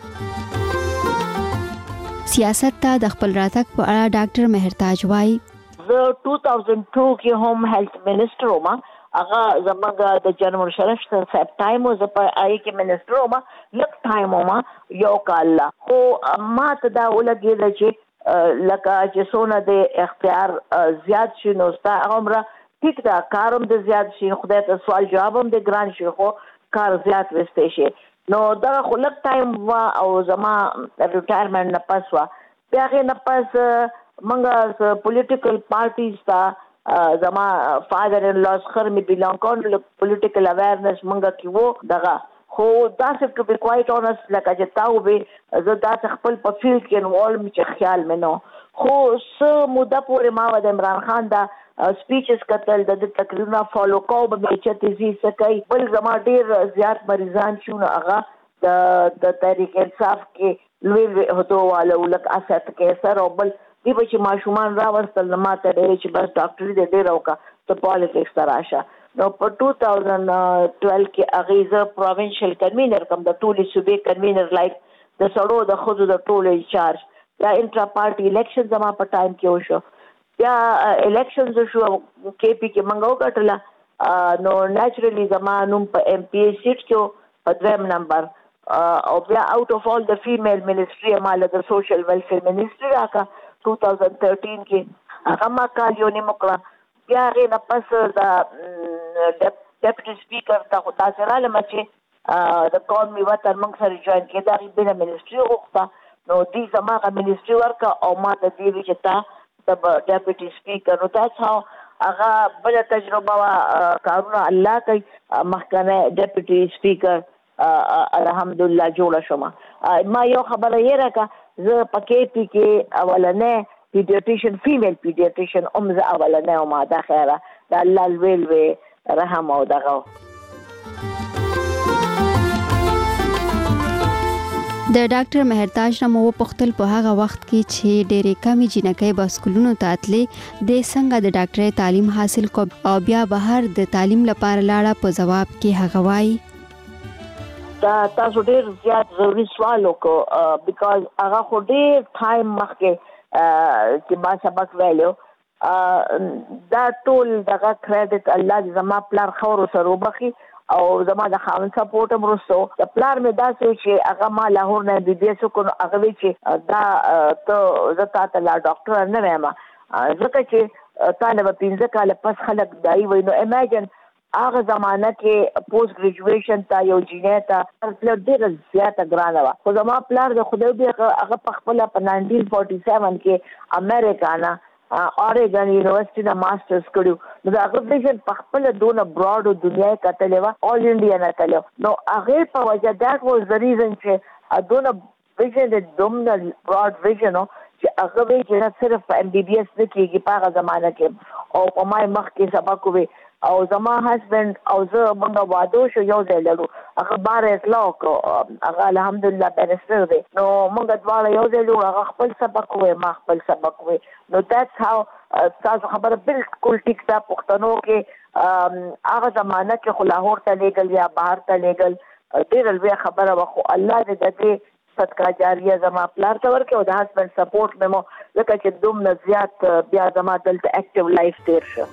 سیاست ته د خپل راتګ په اړه ډاکټر مهر تاج وایي. زه 2002 کې هم هیلث منسټر وم. هغه زمونږ د جنرال شرف صاحب ټایم و زه په آی کې منسټر وم. لږ ټایم وم یو کال لا خو ما ته دا ولګېده چې لکه چې څونه د اختیار زیات شي نو ستا عمره ټیک ده کارم د زیات شي خدای ته سوال جواب هم د ګران شي خو کار زیات وسته شي. نو دا خو لږ ټایم و او زما ریټایرمنټ نه پس و. بیا هغې نه پس موږ پولیټیکل پارټیز ته زما فادر ان لاس خر می بیلانګ کون پولیټیکل اویرنس منګه کی وو دغه خو دا څه ټو بی کوایټ اونست لکه چې تاو به زه دا خپل په فیلډ کې انوالو چې خیال مې نو خو څه موده پورې ما د عمران خان دا سپیچز کتل د تقریرونه فالو کو به چې تیزی سکي بل زما ډیر زیات مریضان شونه هغه د تحریک انصاف کې لوی هدو والو لک اسات کې سر او بل دی چې ماشومان راوستل ما ته ډېر چې بس ډاکټري دې ډېر وکا ته پالیټکس تراشه نو په 2012 کې اغیزه پروینشل کنوینر کوم د ټولي صوبې کنوینر لایک د سړو د خود د ټولو انچارج یا انټرا پارټي الیکشن زما په ټایم کې وشو یا الیکشنز شو کې پی کې منغو کټلا نو نیچرلی زما نوم په ایم پی سیټ کې په دریم نمبر او بیا آوټ اف ال د فیمیل منسټري مال د سوشل ویلفیر منسټري راکا 2013 کې هغه ما کال یو نیمه کړه بیا غیر پس د ډیپټي سپیکر ته خو تاسو را لمه چې د قومي وطن موږ سره جوائن کېدا غي بل منسټري وغوښته نو دې زماغه منسټري ورکا او ما ته دی چې تا د ډیپټي سپیکر نو تاسو هغه بل تجربه وا کارونه الله کوي محکمه ډیپټي سپیکر الحمدلله جوړه شوم ما یو خبره یې راکا زه پکې پی کې اولنې پیډیاټریشن فیمیل پیډیاټریشن زه اولنې او ما دا خیره د الله ویل رحم او دغه د ډاکټر مهرتاج نامو پختل په هغه وخت کې چې ډېرې کمی جنکۍ په سکولونو ته تللې د څنګه د ډاکټرۍ تعلیم حاصل کو او بیا بهر د تعلیم لپاره لاړه په جواب کې هغه وایي دا تاسو ډېر زیات ضروري سوال وکړو بیکاز هغه خو ډېر ټایم مخکې چې ما سبق ویلو دا ټول دغه کریډټ الله زما پلار خور سره وبخي او زما د خاوند سپورټ هم رسو د پلار مې داسې چې هغه ما لاهور نه بي بي اس کو هغه وی چې دا ته زتا ته لا ډاکټر نه وایم ځکه چې طالب 15 کال پس خلک دای وای نو امیجن هغه زمانہ کې پوسټ ګریجویشن تا یو جینې تا پلار ډېر زیات ګرانه وا خو زما پلار د خدای به هغه په خپل په 1947 کې امریکا نه اوريګن یونیورسيټي نه ماسترز کړو نو هغه ویژن په خپل دونه براډ دنیا کې کتلې وا اول انډیا نه کړو نو هغه په وجه دیٹ واز د ریزن چې دونه ویژن د دومره براډ ویژن چې هغه وی چې صرف ام بي بي اس نه کېږي په هغه زمانہ کې او په ما مخ کې سبق وی او زما هسبند او زه موږ واده شو یو ځای لرو هغه بار اطلاق هغه الحمدلله بیرسټر دی نو موږ دواړه یو ځای لرو هغه خپل سبق وې ما خپل سبق وې نو دیټس هاو تاسو خبره بالکل ټیک ده پښتنو کې هغه زمانہ کې خو لاهور ته لېګل یا بهر ته لېګل ډېر لوی خبره وخو الله دې دې صدقه جاریه زما پلار ته ورکړي او د هسبند سپورټ مې مو ځکه چې دومره زیات بیا زما دلته اکټیو لایف تیر شو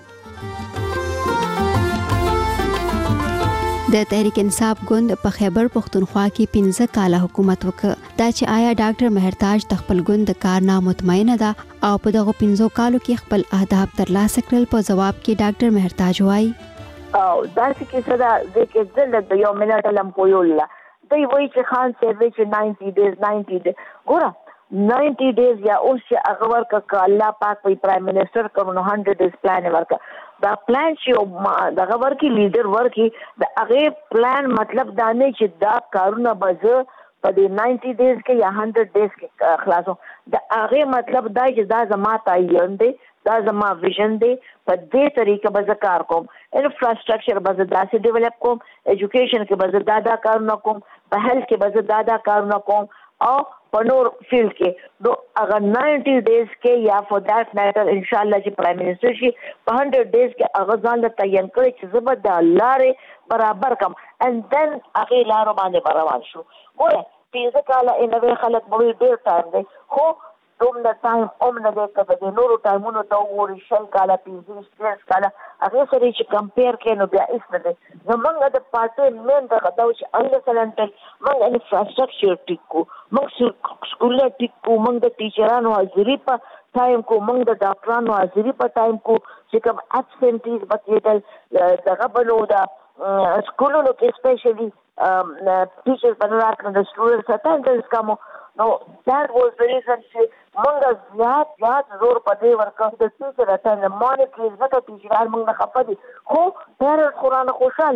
د تحریک انصاف ګوند په خیبر پختونخوا کې 15 کاله حکومت وکړ دا چې آیا ډاکټر مهرتاج خپل ګوند د کار نامطمئنه ده او په دغه 15 کالو کې خپل اهداف ترلاسه کړل په جواب کې ډاکټر مهرتاج وایي او دا چې صدا د کې ځل د یو منټ لم پویولا دوی وایي چې خان سروي چې 90 days ګوره 90 days یا اوس چې هغه ورکه الله پاک په پرایم منسٹر کوم 100 days پلان ورکه دا پلان چې دغه ورکی لیډر ورکی د هغه پلان مطلب دا نه چې دا کارونه به په دې 90 days کې یا 100 days کې خلاصو د هغه مطلب دا چې دا زما تعین دی دا زما ویژن دی په دې طریقه به کار کوم انفراستراکچر به داسې ډیولپ کوم ایجوکیشن کې به دا کارونه کوم په هیلث کې به دا کارونه کوم او په نور فیلډ کې نو اگر 90 days کې یا فور دیٹ میټر ان شاء الله چې پرایم منسٹر شي په 100 days کې هغه ځان له تعین کړی چې زبر د لارې برابر کم and then هغه لارو باندې روان شو ګوره 15 کاله انوي خلک به ډېر ټایم دی خو دومره ټایم نه دی که د نورو ټایمونو ته وګوري 10 کاله 15 کاله هغه سره چې کمپیر کړي نو بیا هیڅ نه دی زمونږ د پارټي مین دغه دا چې انډرسټینډ موږ انفراستراکچر ټیک کو موږ سکولونه ټیک کو موږ د ټیچرانو حاضري په ټایم کو موږ د ډاکټرانو حاضري په ټایم کو چې کوم ابسنټیز بچیدل دغه بلو دا سکولونو کې سپیشلی ټیچرز باندې راکړل د سټوډنټس اټینډنس کوم نو that was the reason چې موږ زیات زور په دې ورکړ د ټیچر اټینډنس مانیټرینګ زکه ټیچران موږ نه خپه دي خو پیرنټس قرآن خوشاله دي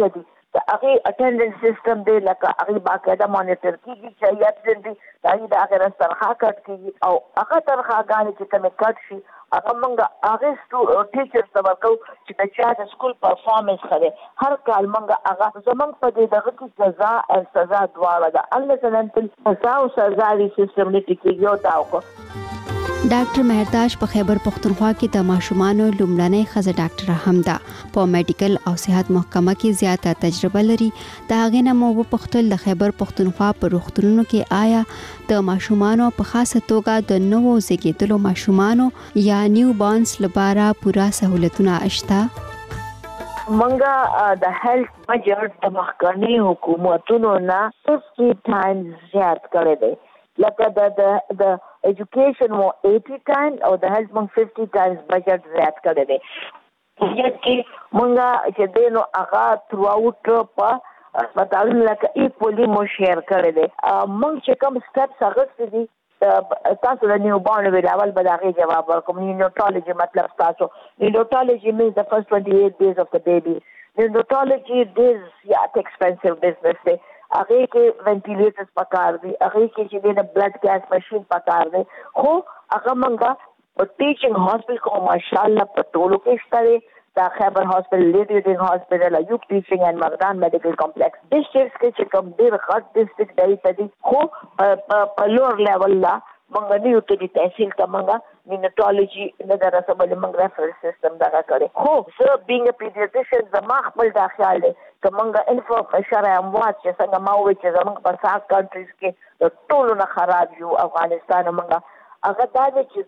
د هغه اټینډنس سیستم دی لکه هغه باقاعده مانیټر کیږي چې ایبسنت دي دا هغه تنخواه کټ کیږي او هغه تنخواهګانې چې کومې کټ شي هغه موږ هغه ټیچرز ته ورکو چې د چا د سکول پرفارمنس خره هر کال موږ هغه زمونږ په دې دغه کې جزا او سزا دواړه ده الله تعالی سزا او سزا دی سیستم نه ټیکي یو داو. ډاکټر مهرتاج په خیبر پختونخوا کې د ماشومانو لومړنۍ ښځه ډاکټره هم ده په میډیکل او صحت محکمه کې زیاته تجربه لري. د هغې نه مو وپوښتل د خیبر پختونخوا په روغتونونو کې آیا د ماشومانو په خاصه توګه د نوو زیږیدلو ماشومانو یا نیو بارنز لپاره پوره سہولتونه شته؟ منګه د هیلث بجټ د مخکنی حکومتونو نه 50 ټایمز زیات کړی دی. لکه د ایجوکیشن مو 80 ټایم او د هیلث مو 50 ټایمز بجټ زیات کړی دی. یکه مونږه چې دینو هغه تھرو اوټ په هسپتالونو لکه ایکولی مو شیر کړی دی. مونږ چې کوم سټپس اخیستي دي تاسو د نیو بارن ویل به دغه جواب ورکوم. نیوناتولوژي مطلب تاسو نیوناتولوژي means the first 28 days of the baby. نیوناتولوژي is yet expensive business دی. هغه کې وینټیلیټرز پکار دي, هغه کې چې د بلډ ګیس ماشين پکار دي, خو هغه منګه په ټیچینګ هاسپټل کو ماشاءالله په ټولو کې شته. دا خیبر هاسپټل, لیډینګ هاسپټل, ایوب ټیچینګ اینڈ مردان میډیکل کمپلیکس ډسټرکټس کې چې کوم ډیر غټ ډسټرکټ دی ته دي, خو په لوړ لیول لا منګه نیو ته دي تحصیل ته منګه نیوناتولوژي نه درسه بل منګه ریفرنس سیستم دا کړي. خو سو بینګ ا پیډیاټریشن زما خپل دا خیال دی چې منګه انفارمیشن اموات چې څنګه ما وې چې زمونږ په ساک کنټریز کې د ټولو نه خراب یو افغانستان منګه هغه دا چې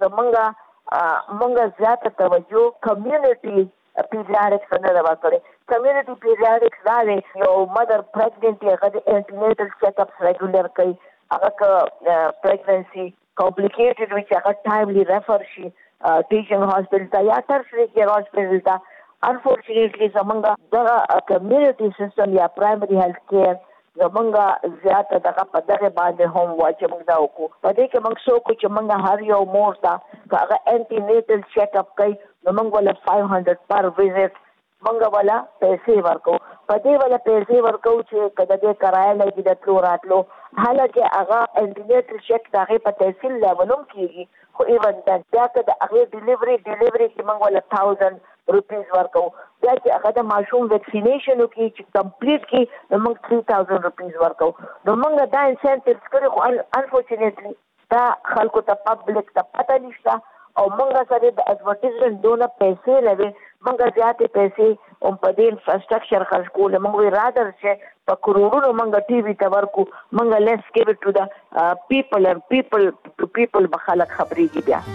زمونږ زیاته توجه کمیونټي پیډیاټریکس نه راوړي. کمیونټي پیډیاټریکس دا دی یو مدر پریګننټ هغه د انټینیټل چیک اپس ریګولر کوي, هغه پریګننسي complicated which هغه timely refer شي teaching hospital ته یا tertiary care hospital ته. unfortunately زمونږ د community system یا primary health care زمونږ زیاته دغه په دغه باندې هم واجب دا وکړو. په دې کې موږ څوک چې موږ هر یو مور ته هغه انټینیټل چیک اپ کوي نو موږ ولا 500 پر ویزټ موږ ولا پیسې ورکو. په دې ولا پیسې ورکو چې کله دې کرایه لګي د تلو راتلو, حالکه هغه انټینیټل چیک دغه په تحصیل لیولوم کیږي, خو ایون دا چې د هغه ډیلیوري کې موږ ولا 1000 روپیز ورکو. دا چې هغه د ماشوم ویکسینیشن کوي چې کمپلیټ کی نو موږ 3000 روپیز ورکو. نو موږ دا انسنټیوز کړو, خو انفورچونټلی دا خلکو ته پبلک ته پته نشته او موږ سره د ایڈورټایزمنټ دونه پیسې لوي, موږ زیاتې پیسې هم په دې انفراستراکچر خرج کول. موږ رادر چې په کروڑونو موږ ټي وي ته ورکو, موږ لیس ګیو ټو د پیپل and people to people بخلک خبرېږي. بیا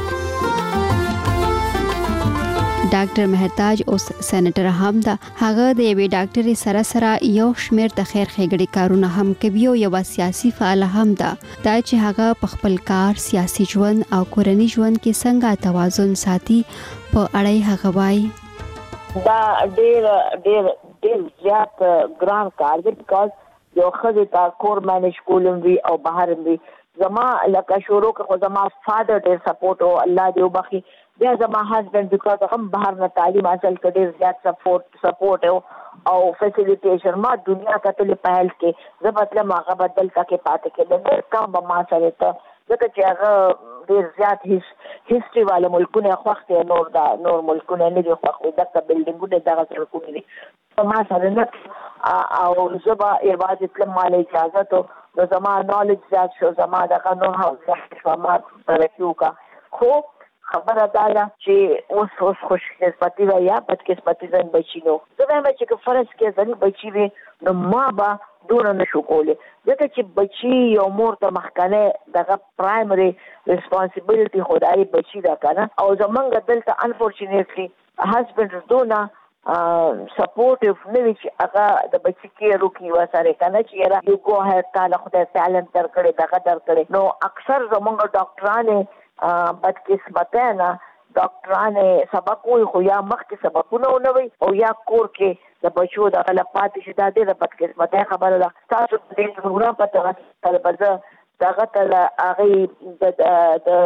ډاکټر مهرتاج اوس سېنیټر هم ده. هغه د یوې ډاکټرې سره یو شمېر د خیر ښېګړې کارونه هم کوي او یوه سیاسي فعاله هم ده. دا چې هغه په خپل کار, سیاسي ژوند او کورني ژوند کې څنګه توازن ساتي په اړه یې هغه وایي. دا ډېر زیات ګران کار دی بیکاز یو ښځې ته کور مینج کولم وي او بهر وي. زما لکه شروع کې خو زما فادر ډېر سپورټ او الله دې وبخي. بیا زما هسبند بیکاز هم بهر نه تعلیم حاصل کړ, ډېر زیات سپورټ او فیسیلیټیشن. ما دنیا کتلې په هیلث کې زه مطلب هغه بدل کې پاتې کېدم. ډېر کم به ما سره ته ځکه چې هغه ډېر زیات هیستوري والا ملکونه خوښ دي, نور ملکونه نه دي خوښ. دغه بلډینګونه دغه سړکونه دي ما سره نه, او زه به یوازې تلم, ما له اجازه ته نو زما نالج زیات شو, زما دغه نو هم زیات شو, ما ترقي وکړه. خو خبره دا ده چې اوس خوش قسمتي وي یا بد قسمتي زن بچي نو زه وایم چې فرض کې زن بچي وي نو ما به دونه نشو کولی, ځکه چې بچي یو مور ته مخکنه دغه پرایمري ریسپانسیبিলিټي خدای بچي دا کنه. او زمونږ دلته انفورچونټلی هسبند دونه سپورټیو نه وي چې هغه د بچي کېر وکړي ورسره کنه چې یاره یو ګو هیر تعالی خدای ټالنټ درکړي دغه درکړي. نو اکثر زمونږ ډاکټرانې بدقسمته نه ډاکټرانې سبق وي خو یا مخکې سبقونه ونه وي او یا کور کې د بچو دغه لپاتې شي. دا ډېره بدقسمته خبره ده. تاسو دې پروګرام په تغه دغه ته هغې د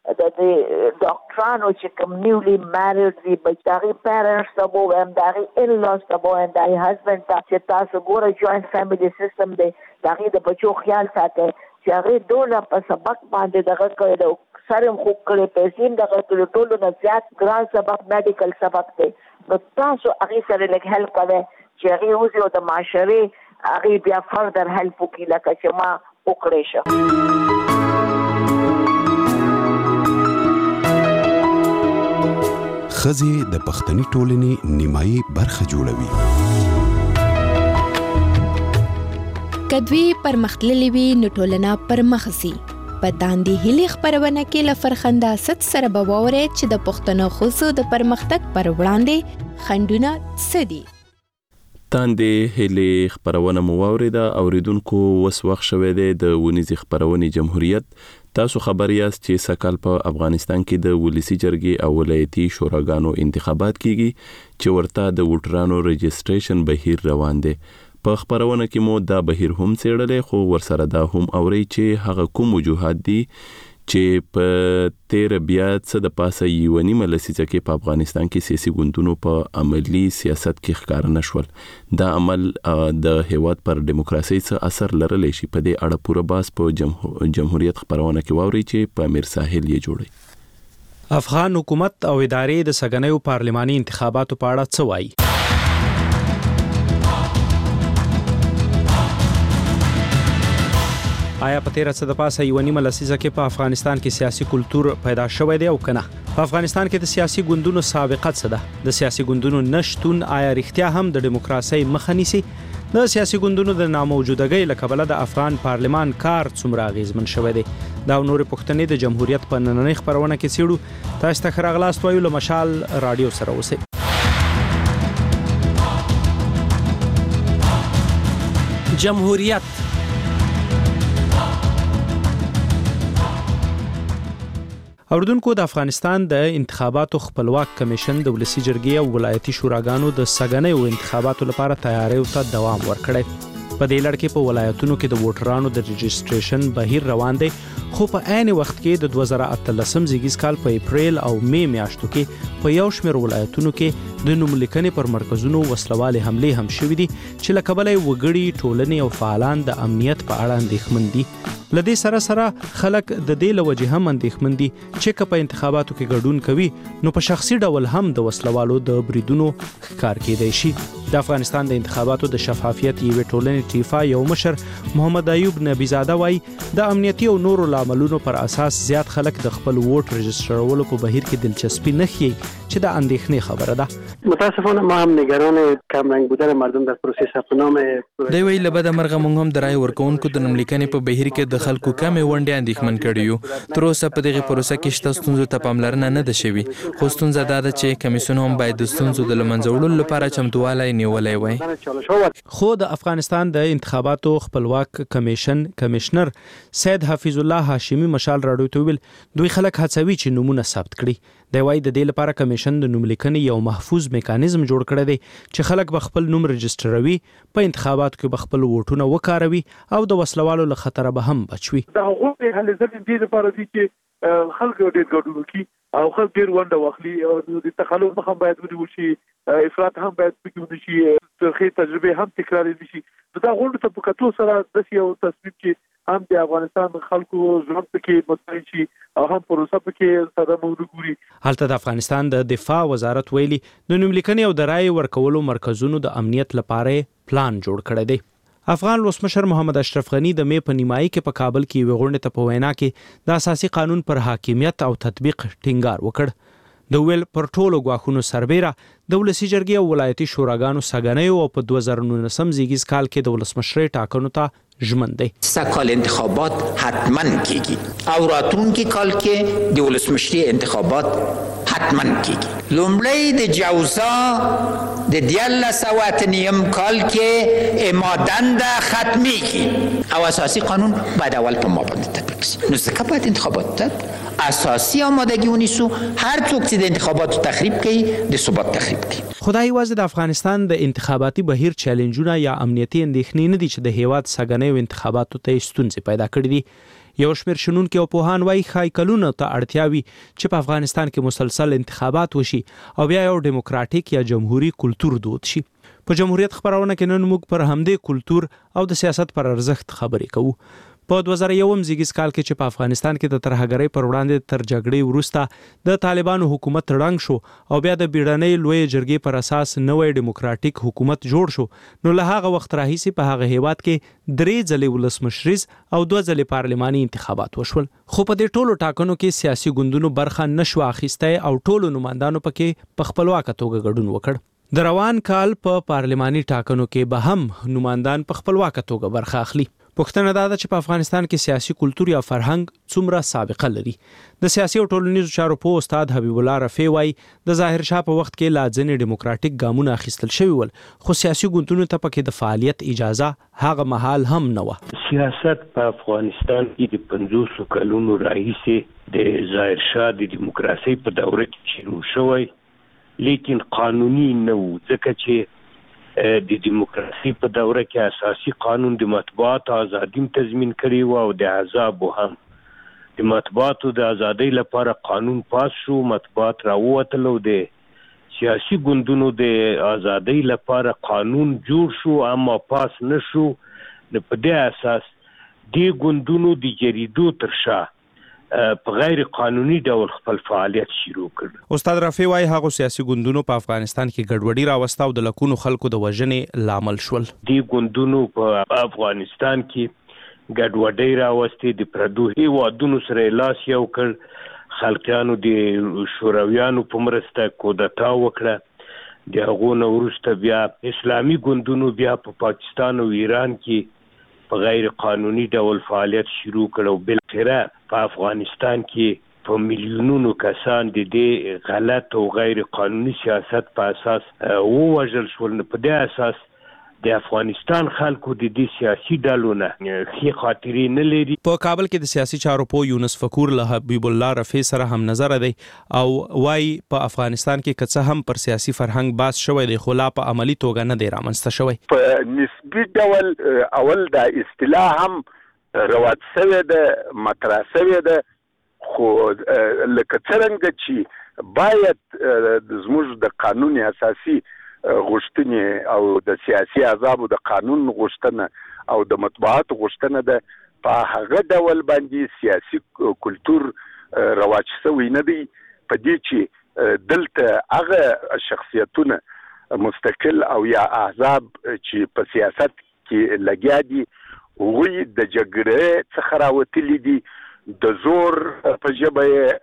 د ډاکټرانو چې کوم نیولی میریډ دي بچاري پیرنټس ته وو هم دغه ان لاس ته وو هم دغه هسبند ته چې تاسو ګوره جوائنٹ فیملی سیستم دی دغه د بچو خیال ساتئ چې هغه دونه په سبق باندې دغه کړو سره خو کړې پیسې دغه ټولو نه زیات ګران سبق میډیکل سبق دی نو تاسو هغه سره لږ هیلپ کوئ چې هغه اوس یو د معاشري هغه بیا فردر هیلپ وکړي لکه چې ما وکړې شه ښځې د پښتني ټولنې نیمایي برخه جوړوي. کدوې پرمختللې وي نو ټولنه پرمخ ځي. په داندې هیلې خپرونه کې له فرخنده ست سره به واورئ چې د پښتنو ښځو د پرمختګ پر وړاندې خنډونه څه دي. تاندې هیلې خپرونه مو واورېده. اوریدونکو وس وخت شوی دی د ونیزې خپرونې جمهوریت. تاسو خبر یاست چې سکهال په افغانستان کې د ولسی جرګې او ولایتي شوراګانو انتخابات کیږي چې ورته د ووټرانو رجسټریشن بهیر روان دی. په خپرونه کې مو دا بهیر هم څېړلې خو ورسره دا هم اوري چې هغه کوم وجوهات دي چې په تیر بیا څه د پاسه یو نیمه لسیزه کې په افغانستان کې سیاسي ګوندونو په عملی سیاست کې ښکار نشول. دا عمل د هیواد پر دیموکراسي څه اثر لرلی شي په دې اړه پوره باس په جمهوریت خبرونه کې واوري چې په امیر ساحل یې جوړي. افغان حکومت او ادارې د سګنیو پارلماني انتخاباتو په اړه څه وایي؟ آیا په تیر څه د پاسه یو نیمه لسیزه کې په افغانستان کې سیاسي کلتور پیدا شوی دی او کنه؟ په افغانستان کې د سیاسي ګوندونو سابقه څه ده؟ د سیاسي ګوندونو نشتون آیا رښتیا هم د دیموکراسي مخه نیسي؟ د سیاسي ګوندونو د ناموجودګۍ له کبله د افغان پارلمان کار څومره اغیزمن شوی دی؟ دا نور پوښتنې د جمهوریت په نننۍ خپرونه کې څېړو. تاسو ته ښه راغلاست وایو له مشال رادیو سره اوسئ. جمهوریت اوردونکو د افغانستان د انتخاباتو خپلواک کمیشن د ولسی جرګې او ولایتي شوراګانو د سګنیو انتخاباتو لپاره تیاریو ته دوام ورکړی. په دې لړ کې په ولایتونو کې د ووټرانو د رجسټریشن بهیر روان دی خو په عین وخت کې د 2013 زیږیز کال په اپریل او می میاشتو کې په یو شمېر ولایتونو کې د نوملیکنې پر مرکزونو وسلوالې حملې هم شوې دي چې له کبله وګړي ټولنې او فعالان د امنیت په اړه اندېښمن دي. لدې سره خلک د دې لوجه هم اندېښمن دي چې په انتخاباتو کې ګډون کوي نو په شخصي ډول هم د وسلوالو د بریدونو ښکار کېدای شي. د افغانستان د انتخاباتو د شفافیت یوې ټولنې ټیفا یو مشر محمد ایوب نبیزاده وایي د امنیتي او نورو لاملونو پر اساس زیات خلک د خپل ووټ رجسټرولو په بهیر کې دلچسپي نه ښیي چې د اندېښنې خبره ده. متاسفانه ما هم نگران کمرنگ بودن مردم در پروسه ثبت نام دی وی لبد مرغه مونږ هم د رای ورکوونکو د نوملیکنې په بهیر کې د خلکو کمې ونډې اندېښمن کړي یو. تر اوسه په دغه پروسه کې شته ستونزو ته پاملرنه نه ده شوې خو ستونزه دا ده چې کمیسیون هم باید د ستونزو د له منځه وړلو لپاره چمتووالی نیولی وای. خو د افغانستان د انتخاباتو خپلواک کمیشنر سید حفیظ الله هاشمی مشال راډیو ته ویل دوی خلک هڅوي چې نمونه ثبت کړي. دی وايي د دې لپاره کمیشن د نوملیکنې یو محفوظ میکانیزم جوړ کړی دی چې خلک به خپل نوم رجسټروي په انتخاباتو کې به خپل ووټونه وکاروي او د وسلوالو له خطره به هم بچوي. دا هغه هلې ځکه دې لپاره دي چې خلک ډېر ګډون وکړي او خلک ډېر ونډه واخلي او د تخلف مخه باید ونیول شي، افراط هم باید پکې ونه شي، ترخې تجربه هم تکرار نه شي. دا غونډه ته په کتو سره د یو تصمیم کې هم د افغانستان خلکو ژوند پکې مطمئن شي او هم پروسه پکې ساده موږ. هلته د افغانستان د دفاع وزارت ویلي د نوملیکنې او د رای ورکولو مرکزونو د امنیت لپاره پلان جوړ کړی دی. افغان ولسمشر محمد اشرف غنی د می په نیمایي کې په کابل کې یو غونډه ته په وینا کې د اساسي قانون پر حاکمیت او تطبیق ټینګار وکړ. د ویل پر ټولو غواخونو سربېره د ولسی جرګې او ولایتي شوراګانو سګنیو او په 2019 زیږیز کال کې د ولسمشر ټاکنو ته ژمن دی. سکال انتخابات حتما کیږي او راتلونکي کال کې د ولسمشری انتخابات حتما کیږي. لومړی د جوزا د 1909 کال کې امادند ختمی کی او اساسی قانون بعد اول په ما باندې تطبیق شي. نو څنګه باید انتخابات اساسی آمادگی ونیسو هر څوک چې د انتخاباتو تخریب کوي د ثبات تخریب کوي. خدای وازه د افغانستان د انتخاباتي بهیر چیلنجونه یا امنیتي اندېښنې نه دي چې د هیواد سګنیو انتخاباتو ته ستونزې پیدا کړې دي. یو شمېر شنونکي او پوهان وایي ښایي کلونو ته اړتیا وي چې په افغانستان کې مسلسل انتخابات وشي او بیا یو ډیموکراټیک یا جمهوریت کلتور دود شي. په جمهوریت خبرونه کې نن موږ پر همدې کلتور او د سیاست پر ارزښت خبرې کوو. په 2001 زیږیز کال کې چې په افغانستان کې د ترهګرۍ پر وړاندې تر جګړې وروسته د طالبانو حکومت ړنګ شو او بیا د بیړنۍ لوی جرګې پر اساس نوې ډیموکراټیک حکومت جوړ شو، نو له هغه وخت راهیسې په هغه هیواد کې 3 ځلې ولسمشریز او 2 ځلې پارلماني انتخابات وشول. خو په دې ټولو ټاکنو کې سیاسي ګوندونو برخه نشو اخیسته او ټولو نمائندانو پکې په خپلواکه توګه ګډون وکړ. د روان کال په پارلماني ټاکنو کې به هم نمائندان په خپلواکه توګه برخه اخلي. پوښتنه دا ده چې په افغانستان کې سیاسي کلتور یا فرهنګ څومره سابقه لري. د سیاسي او ټولنیزو چارو په استاد حبیب الله رفیع وایي د ظاهر شاه په وخت کې لا ځینې ډیموکراټیک ګامونه اخیستل شوي ول، خو سیاسي ګوندونو ته پکې د فعالیت اجازه هغه مهال هم نه وه. سیاست په افغانستان کې د 50 کلونو راهیسې د ظاهر شاه د دیموکراسۍ په دوره کې شروع شوی، لیکن قانوني نه و، ځکه چې د دیموکراسي په دوره کې اساسي قانون د مطبوعاتو ازادي تضمین کړی و او د احزابو هم. د مطبوعاتو د ازادۍ لپاره قانون پاس شو، مطبوعات راووتل او د سیاسي ګوندونو د ازادۍ لپاره قانون جوړ شو اما پاس نشو. نو په دې اساس د ګوندونو د جریدو تر شا په غیر قانوني ډول خپل فعالیت شروع کړ. استاد رفیع وايي هغه سیاسي ګوندونو په افغانستان کې ګډوډي راوسته او د لکونو خلکو د وژنې لامل شول. د ګوندونو په افغانستان کې ګډوډي راوستي، د پردو هیوادونو سره لاس یو کړ، خلقیانو د شورویانو په مرسته کودتا وکړه. د هغو نه وروسته بیا اسلامي ګوندونو بیا په پاکستان او ایران کې په غیر قانوني ډول فعالیت شروع کړ او بالاخره په افغانستان کې په میلیونونو کسان د دې غلط او غیر قانوني سیاست په اساس ووژل شول. په دې اساس د افغانستان خلکو د دې سیاسي ډلو نه ښې خاطرې نه لري. په کابل کې د سیاسي چارو په یونس فکور له حبیب الله رفیع سره هم نظر دی او وايي په افغانستان کې کڅه هم پر سیاسي فرهنګ باس شوی دی، خو لا په عملی توګه نه دی رامنځته شوی. په نسبی ډول اول د اصطلاح هم رواج شوی ده، مطرح شوی ده، خو لکه څرنګه چې باید زموږ د قانون اساسي غوښتنې او د سیاسي احزابو د قانون غوښتنه او د مطبوعاتو غوښتنه ده، په هغه ډول باندې سیاسي کلتور رواج شوی نه دی. په دې چې دلته هغه شخصیتونه مستقل او یا احزاب چې په سیاست کې لګیا دي هغوی د جګړې څخه راوتلي دي، د زور په ژبه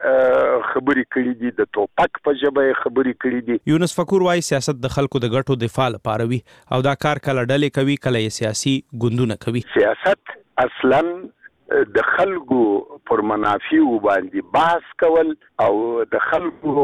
خبرې کړې دي، د توپک په ژبه خبرې کړې دي. یونس فکور وايي سیاست د خلکو د ګټو دفاع لپاره وي او دا کار کله ډلې کوي کله یې سیاسي ګوندونه کوي. سیاست اصلا د خلکو پر منافعو باندې بحث کول او د خلکو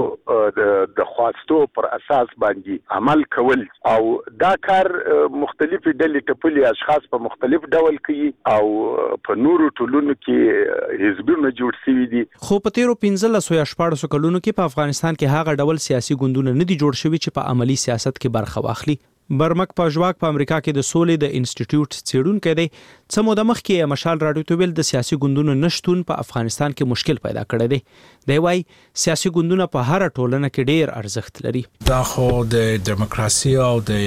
د خواستو پر اساس باندې عمل کول او دا کار مختلفې ډلې ټپلي اشخاص په مختلف ډول کوي او په نورو ټولنو کې حزبونه جوړ شوي دي. خو په تیرو 15 یا 14 کلونو کې په افغانستان کې هغه ډول سیاسي ګوندونه نه دي جوړ شوي چې په عملی سیاست کې برخه واخلي. برمک پژواک په امریکا کې د سولې د انسټیټیوټ څېړونکی دی. څه موده مخکې مشال راډیو ته ویل د سیاسي ګوندونو نشتون په افغانستان کې مشکل پیدا کړی دی. دی وايي سیاسي ګوندونه په هر ټولنه کې ډېر ارزښت لري. دا خو د دیموکراسي او د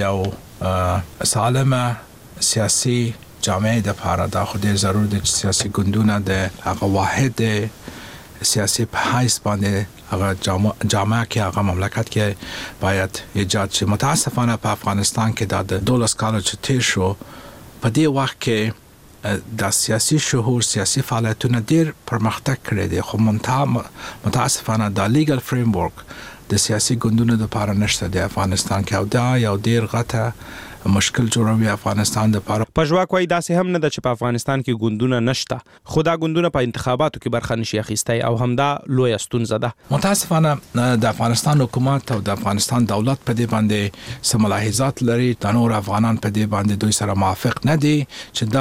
یو سالمه سیاسي جامعه لپاره دا خو ډېر ضروري دی چې سیاسي ګوندونه د هغه واحد سیاسي په حیث باندې هغه جامعه کې هغه مملکت کې باید ایجاد شي. متاسفانه په افغانستان کې د 12 کال چې تیر شو په دې وخت کې د سیاسي شعور سیاسي فعالیتونه ډیر پرمختګ کړی دی، خو متاسفانه د لیګل فریم ورک د سیاسي ګوندونو لپاره نشته د افغانستان کې او دا یو ډیر غټه مشکل جوړوي افغانستان لپاره. پژواک وايي داسې هم نه ده چې په افغانستان کې ګوندونه نشته، خو دا ګوندونه په انتخاباتو کې برخه نشي اخیستی او همدا لویه ستونزه ده. متاسفانه د افغانستان حکومت او د افغانستان دولت په دې باندې څه ملاحظات لري. د نور افغانان په دې باندې دوی سره موافق نه دي چې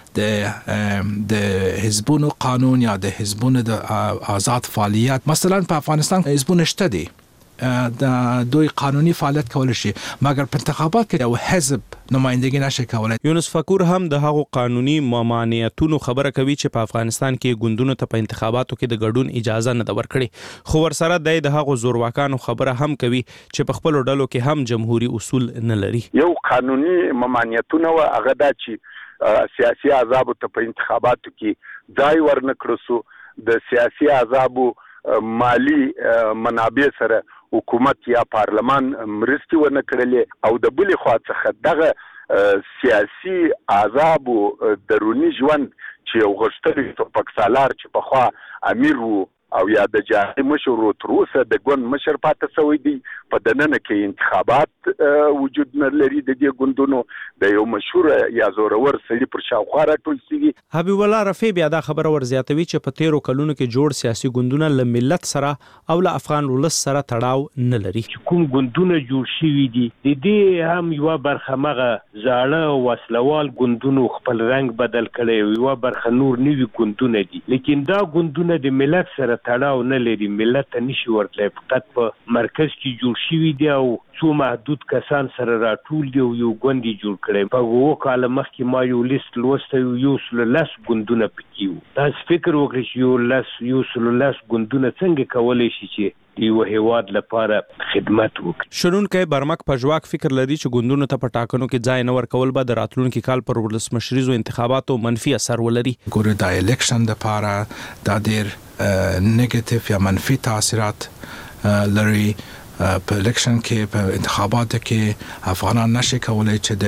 دا د حزبونو قانون یا د حزبونو د آزاد فعالیت مثلا په افغانستان حزبونه شته دي د دوی قانوني فعالیت کول شي، مګر په انتخابات کې یو حزب نمائندګي نشي کولای. یونس فقور هم د هغو قانوني ممانعتونو خبره کوي چې په افغانستان کې ګوندونو ته په انتخاباتو کې د ګډون اجازه نه ده ورکړې، خو ورسره د هغو زورواکانو خبره هم کوي چې په خپل ډلو کې هم جمهوریت اصول نه لري. یو قانوني ممانعتونه و هغه دا چې سیاسي احزاب ته په انتخاباتو کې ځای ورنکړو سو، د سیاسي احزابو مالی منابع سره حکومت یا پارلمان مرستي ونه کړلې، او د بلې خوا څخه دغه سیاسي احزابو دروني ژوند چې یو غښتلی ټوپک سالار چې پخوا امیر وو او یا د جاري مشر تر اوسه د ګوند مشر پاتې شوی دی، په دننه کې انتخابات وجود نه لري د دې ګوندونو، د یو مشهور یا زورور سړي پر شاوخوا راټول شوي. حبیب الله رفیع بیا دا خبره ورزیاتوي چې په تیرو کلونو کې جوړ سیاسي ګوندونه له ملت سره او له افغان ولس سره تړاو نه لري. کوم ګوندونه جوړ شوي دي د دې هم یوه برخه مغه زاړه وسلوال ګوندونو خپل رنګ بدل کړی، یوه برخه نور نوي ګوندونه دي، لیکن دا ګوندونه د ملت سره تړاو نه لري، ملت ته نشي ورتلی، فقط په مرکز کې جوړ شوي دي او څو محدود کسان سره راټول دي او یو ګوند یې جوړ کړی. په 2 کاله مخکې ما یو لیست لوستی، 110 ګوندونه پکې وو. تاسو فکر وکړئ چې 110 ګوندونه څنګه کولی شي چې یو هیواد لپاره خدمت وکړي. شنونکی برمک پژواک فکر لري چې ګوندونو ته په ټاکنو کې ځای نه ورکول به د راتلونکي کال پر ولسمشریزو انتخاباتو منفي اثر ولري. ګوره د الیکشن لپاره دا ډېر نیگیټیو یا منفي تاثیرات لري. په الیکشن کې په انتخاباتو کې افغانان نشي کولای چې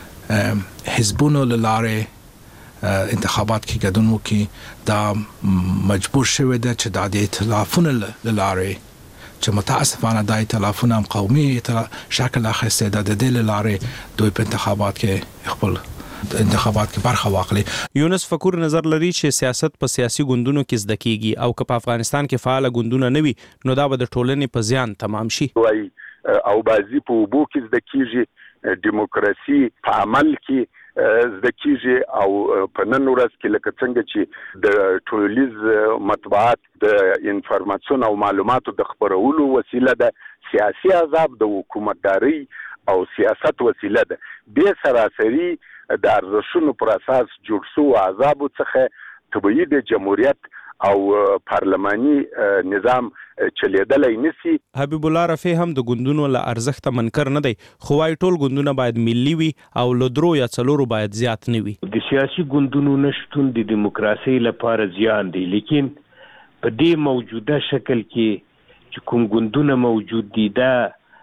د حزبونو لاره انتخابات کې ګډون وکړي. دا مجبور شوی دی چې د ائتلافونو لاره چې متاسفانه د ائتلافونو هم قومي شکل اخیسته د دې لاره دوی په انتخابات کې خپل انتخابات کې برخه واخلي. یونس فقور نظر لري چې سیاست په سیاسي ګوندونو کې زده کیږي او که په افغانستان کې فعال ګوندونه نه وي نو دا به د ټولنې په زیان تمام شي. او بازی په اوبو کې زده کیږي، دیموکراسي په عمل کې زده کیږي، او په نن ورځ کې لکه څنګه چې د ټولنیز مطبوعات د انفارماسیون او معلوماتو د خبرولو وسیله ده، سیاسي احزاب د حکومتداري او سیاست وسیله ده. به سراسری د ارزښتونو پر اساس جوړ شوو احزابو څخه طبیعي د جمهوریت او پارلماني نظام چلیدلی نسی. حبیب الله رفیع هم د ګوندونو له ارزښت منکر نه دی، خو وايي ټول ګوندونه باید ملي وي او له 3 یا 4 باید زیات نه وي. د سیاسي ګوندونو نشتون د دیموکراسي لپاره زیان دی، لیکن په دې موجوده شکل کې چې کوم ګوندونه موجود دي دا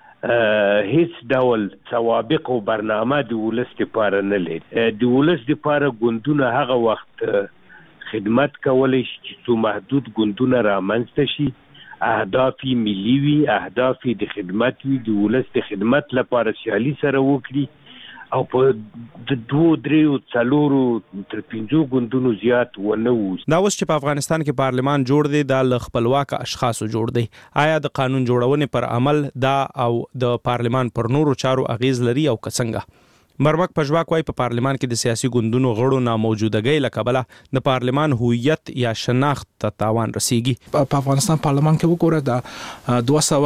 هیڅ ډول سوابق او برنامه د ولس لپاره نه لري. د ولس لپاره ګوندونه هغه وخت خدمت کولی شي چې څو محدود ګوندونه رامنځته شي، اهداف ملي وي، اهداف د خدمت وي، د ولس د خدمت لپاره سیالي سره وکړي، او په 2 3 4 تر 5 ګوندونو زیات ونه وو. دا اوس چې په افغانستان کې پارلمان جوړ دی دا له خپلواک اشخاصو جوړ دی، آیا د قانون جوړونې پر عمل دا او د پارلمان پر نورو چارو اغیز لري او څنګه؟ برمک پژواک وايي په پارلمان کې د سیاسي ګوندونو غړو ناموجودګۍ له کبله د پارلمان هویت یا شناخت ته تاوان رسیږي. په افغانستان پارلمان کې وګوره د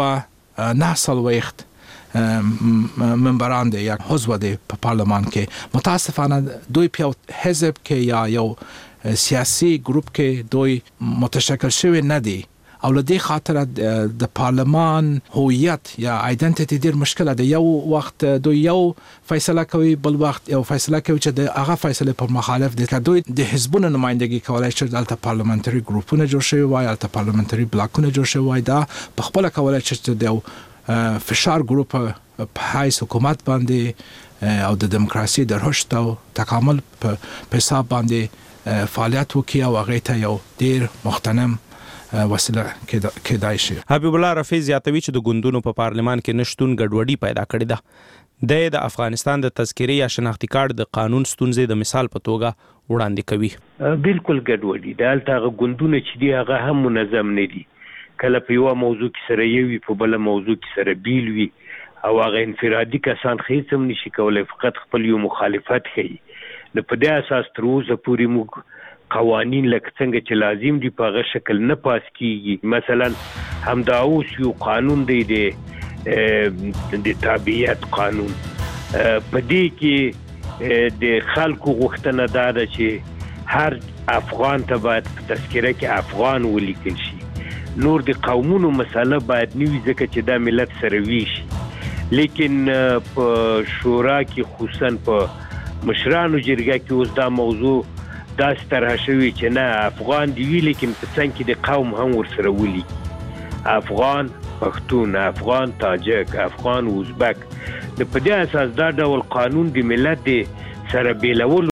209 منبران دی یا حزب دی په پارلمان کې، متاسفانه دوی په حزب کې یا یو سیاسي ګروپ کې دوی متشکل شوی نه دی، او له دې خاطر د پارلمان هویت یا آیدنټیټي ډیر مشکله ده. یو وخت دوی یو فیصله کوي، بل وخت یو فیصله کوي چې د هغه فیصله پر مخالف دي. دوی د حزبونو نمائندګي کولای شي، دلته پارلمانتري ګروپونه جوړ شوی وای، دلته پارلمانتري بلاکونه جوړ شوی وای، دا په خپل کولای شي چې د فشار ګروپ په حیث حکومت باندې او د دیموکراسي د رشد او تکامل په حساب باندې فعالیت وکړي او هغه ته یو ډیر مختنم وسیله کېدای شي. حبیب الله رفیع زیاتوي چې د ګوندونو په پارلمان کې نشټون ګډوډي پیدا کړې ده. د افغانستان د تذکرې یا شناختی کارت د قانون ستونزې د مثال په توګه وړاندې کوي. بالکل ګډوډي ده، هلته ګوندونه چې دي هغه هم منظم نه دي، کله په یو موضوع کې سره یو وي، په بل موضوع کې سره بیل وي، او هغه انفرادي کسان هیڅ هم نشي کولای، فقط خپل یو مخالفت ښیي. نو په دې اساس تر اوسه پورې موږ قوانین لکه څنګه چې لازم دي په هغه شکل نه پاس کیږي. مثلا همدا اوس یو قانون دی د تابعیت قانون، په دې کې د خلکو غوښتنه دا ده چې هر افغان ته باید په تذکره کې افغان ولیکل شي. نور د قومونو مسله باید نه وي ځکه چې دا ملت سره ویشي. لیکن په شورا کې خصوصا په مشرانو جرګه کې اوس دا موضوع داسې طرحه شوي چې نه افغان دی وي لیکن په څنګ کې د قوم هم ورسره ولیکي. افغان پښتون، افغان تاجک، افغان ازبک. د په دې اساس دا ډول قانون د ملت د سره بیلولو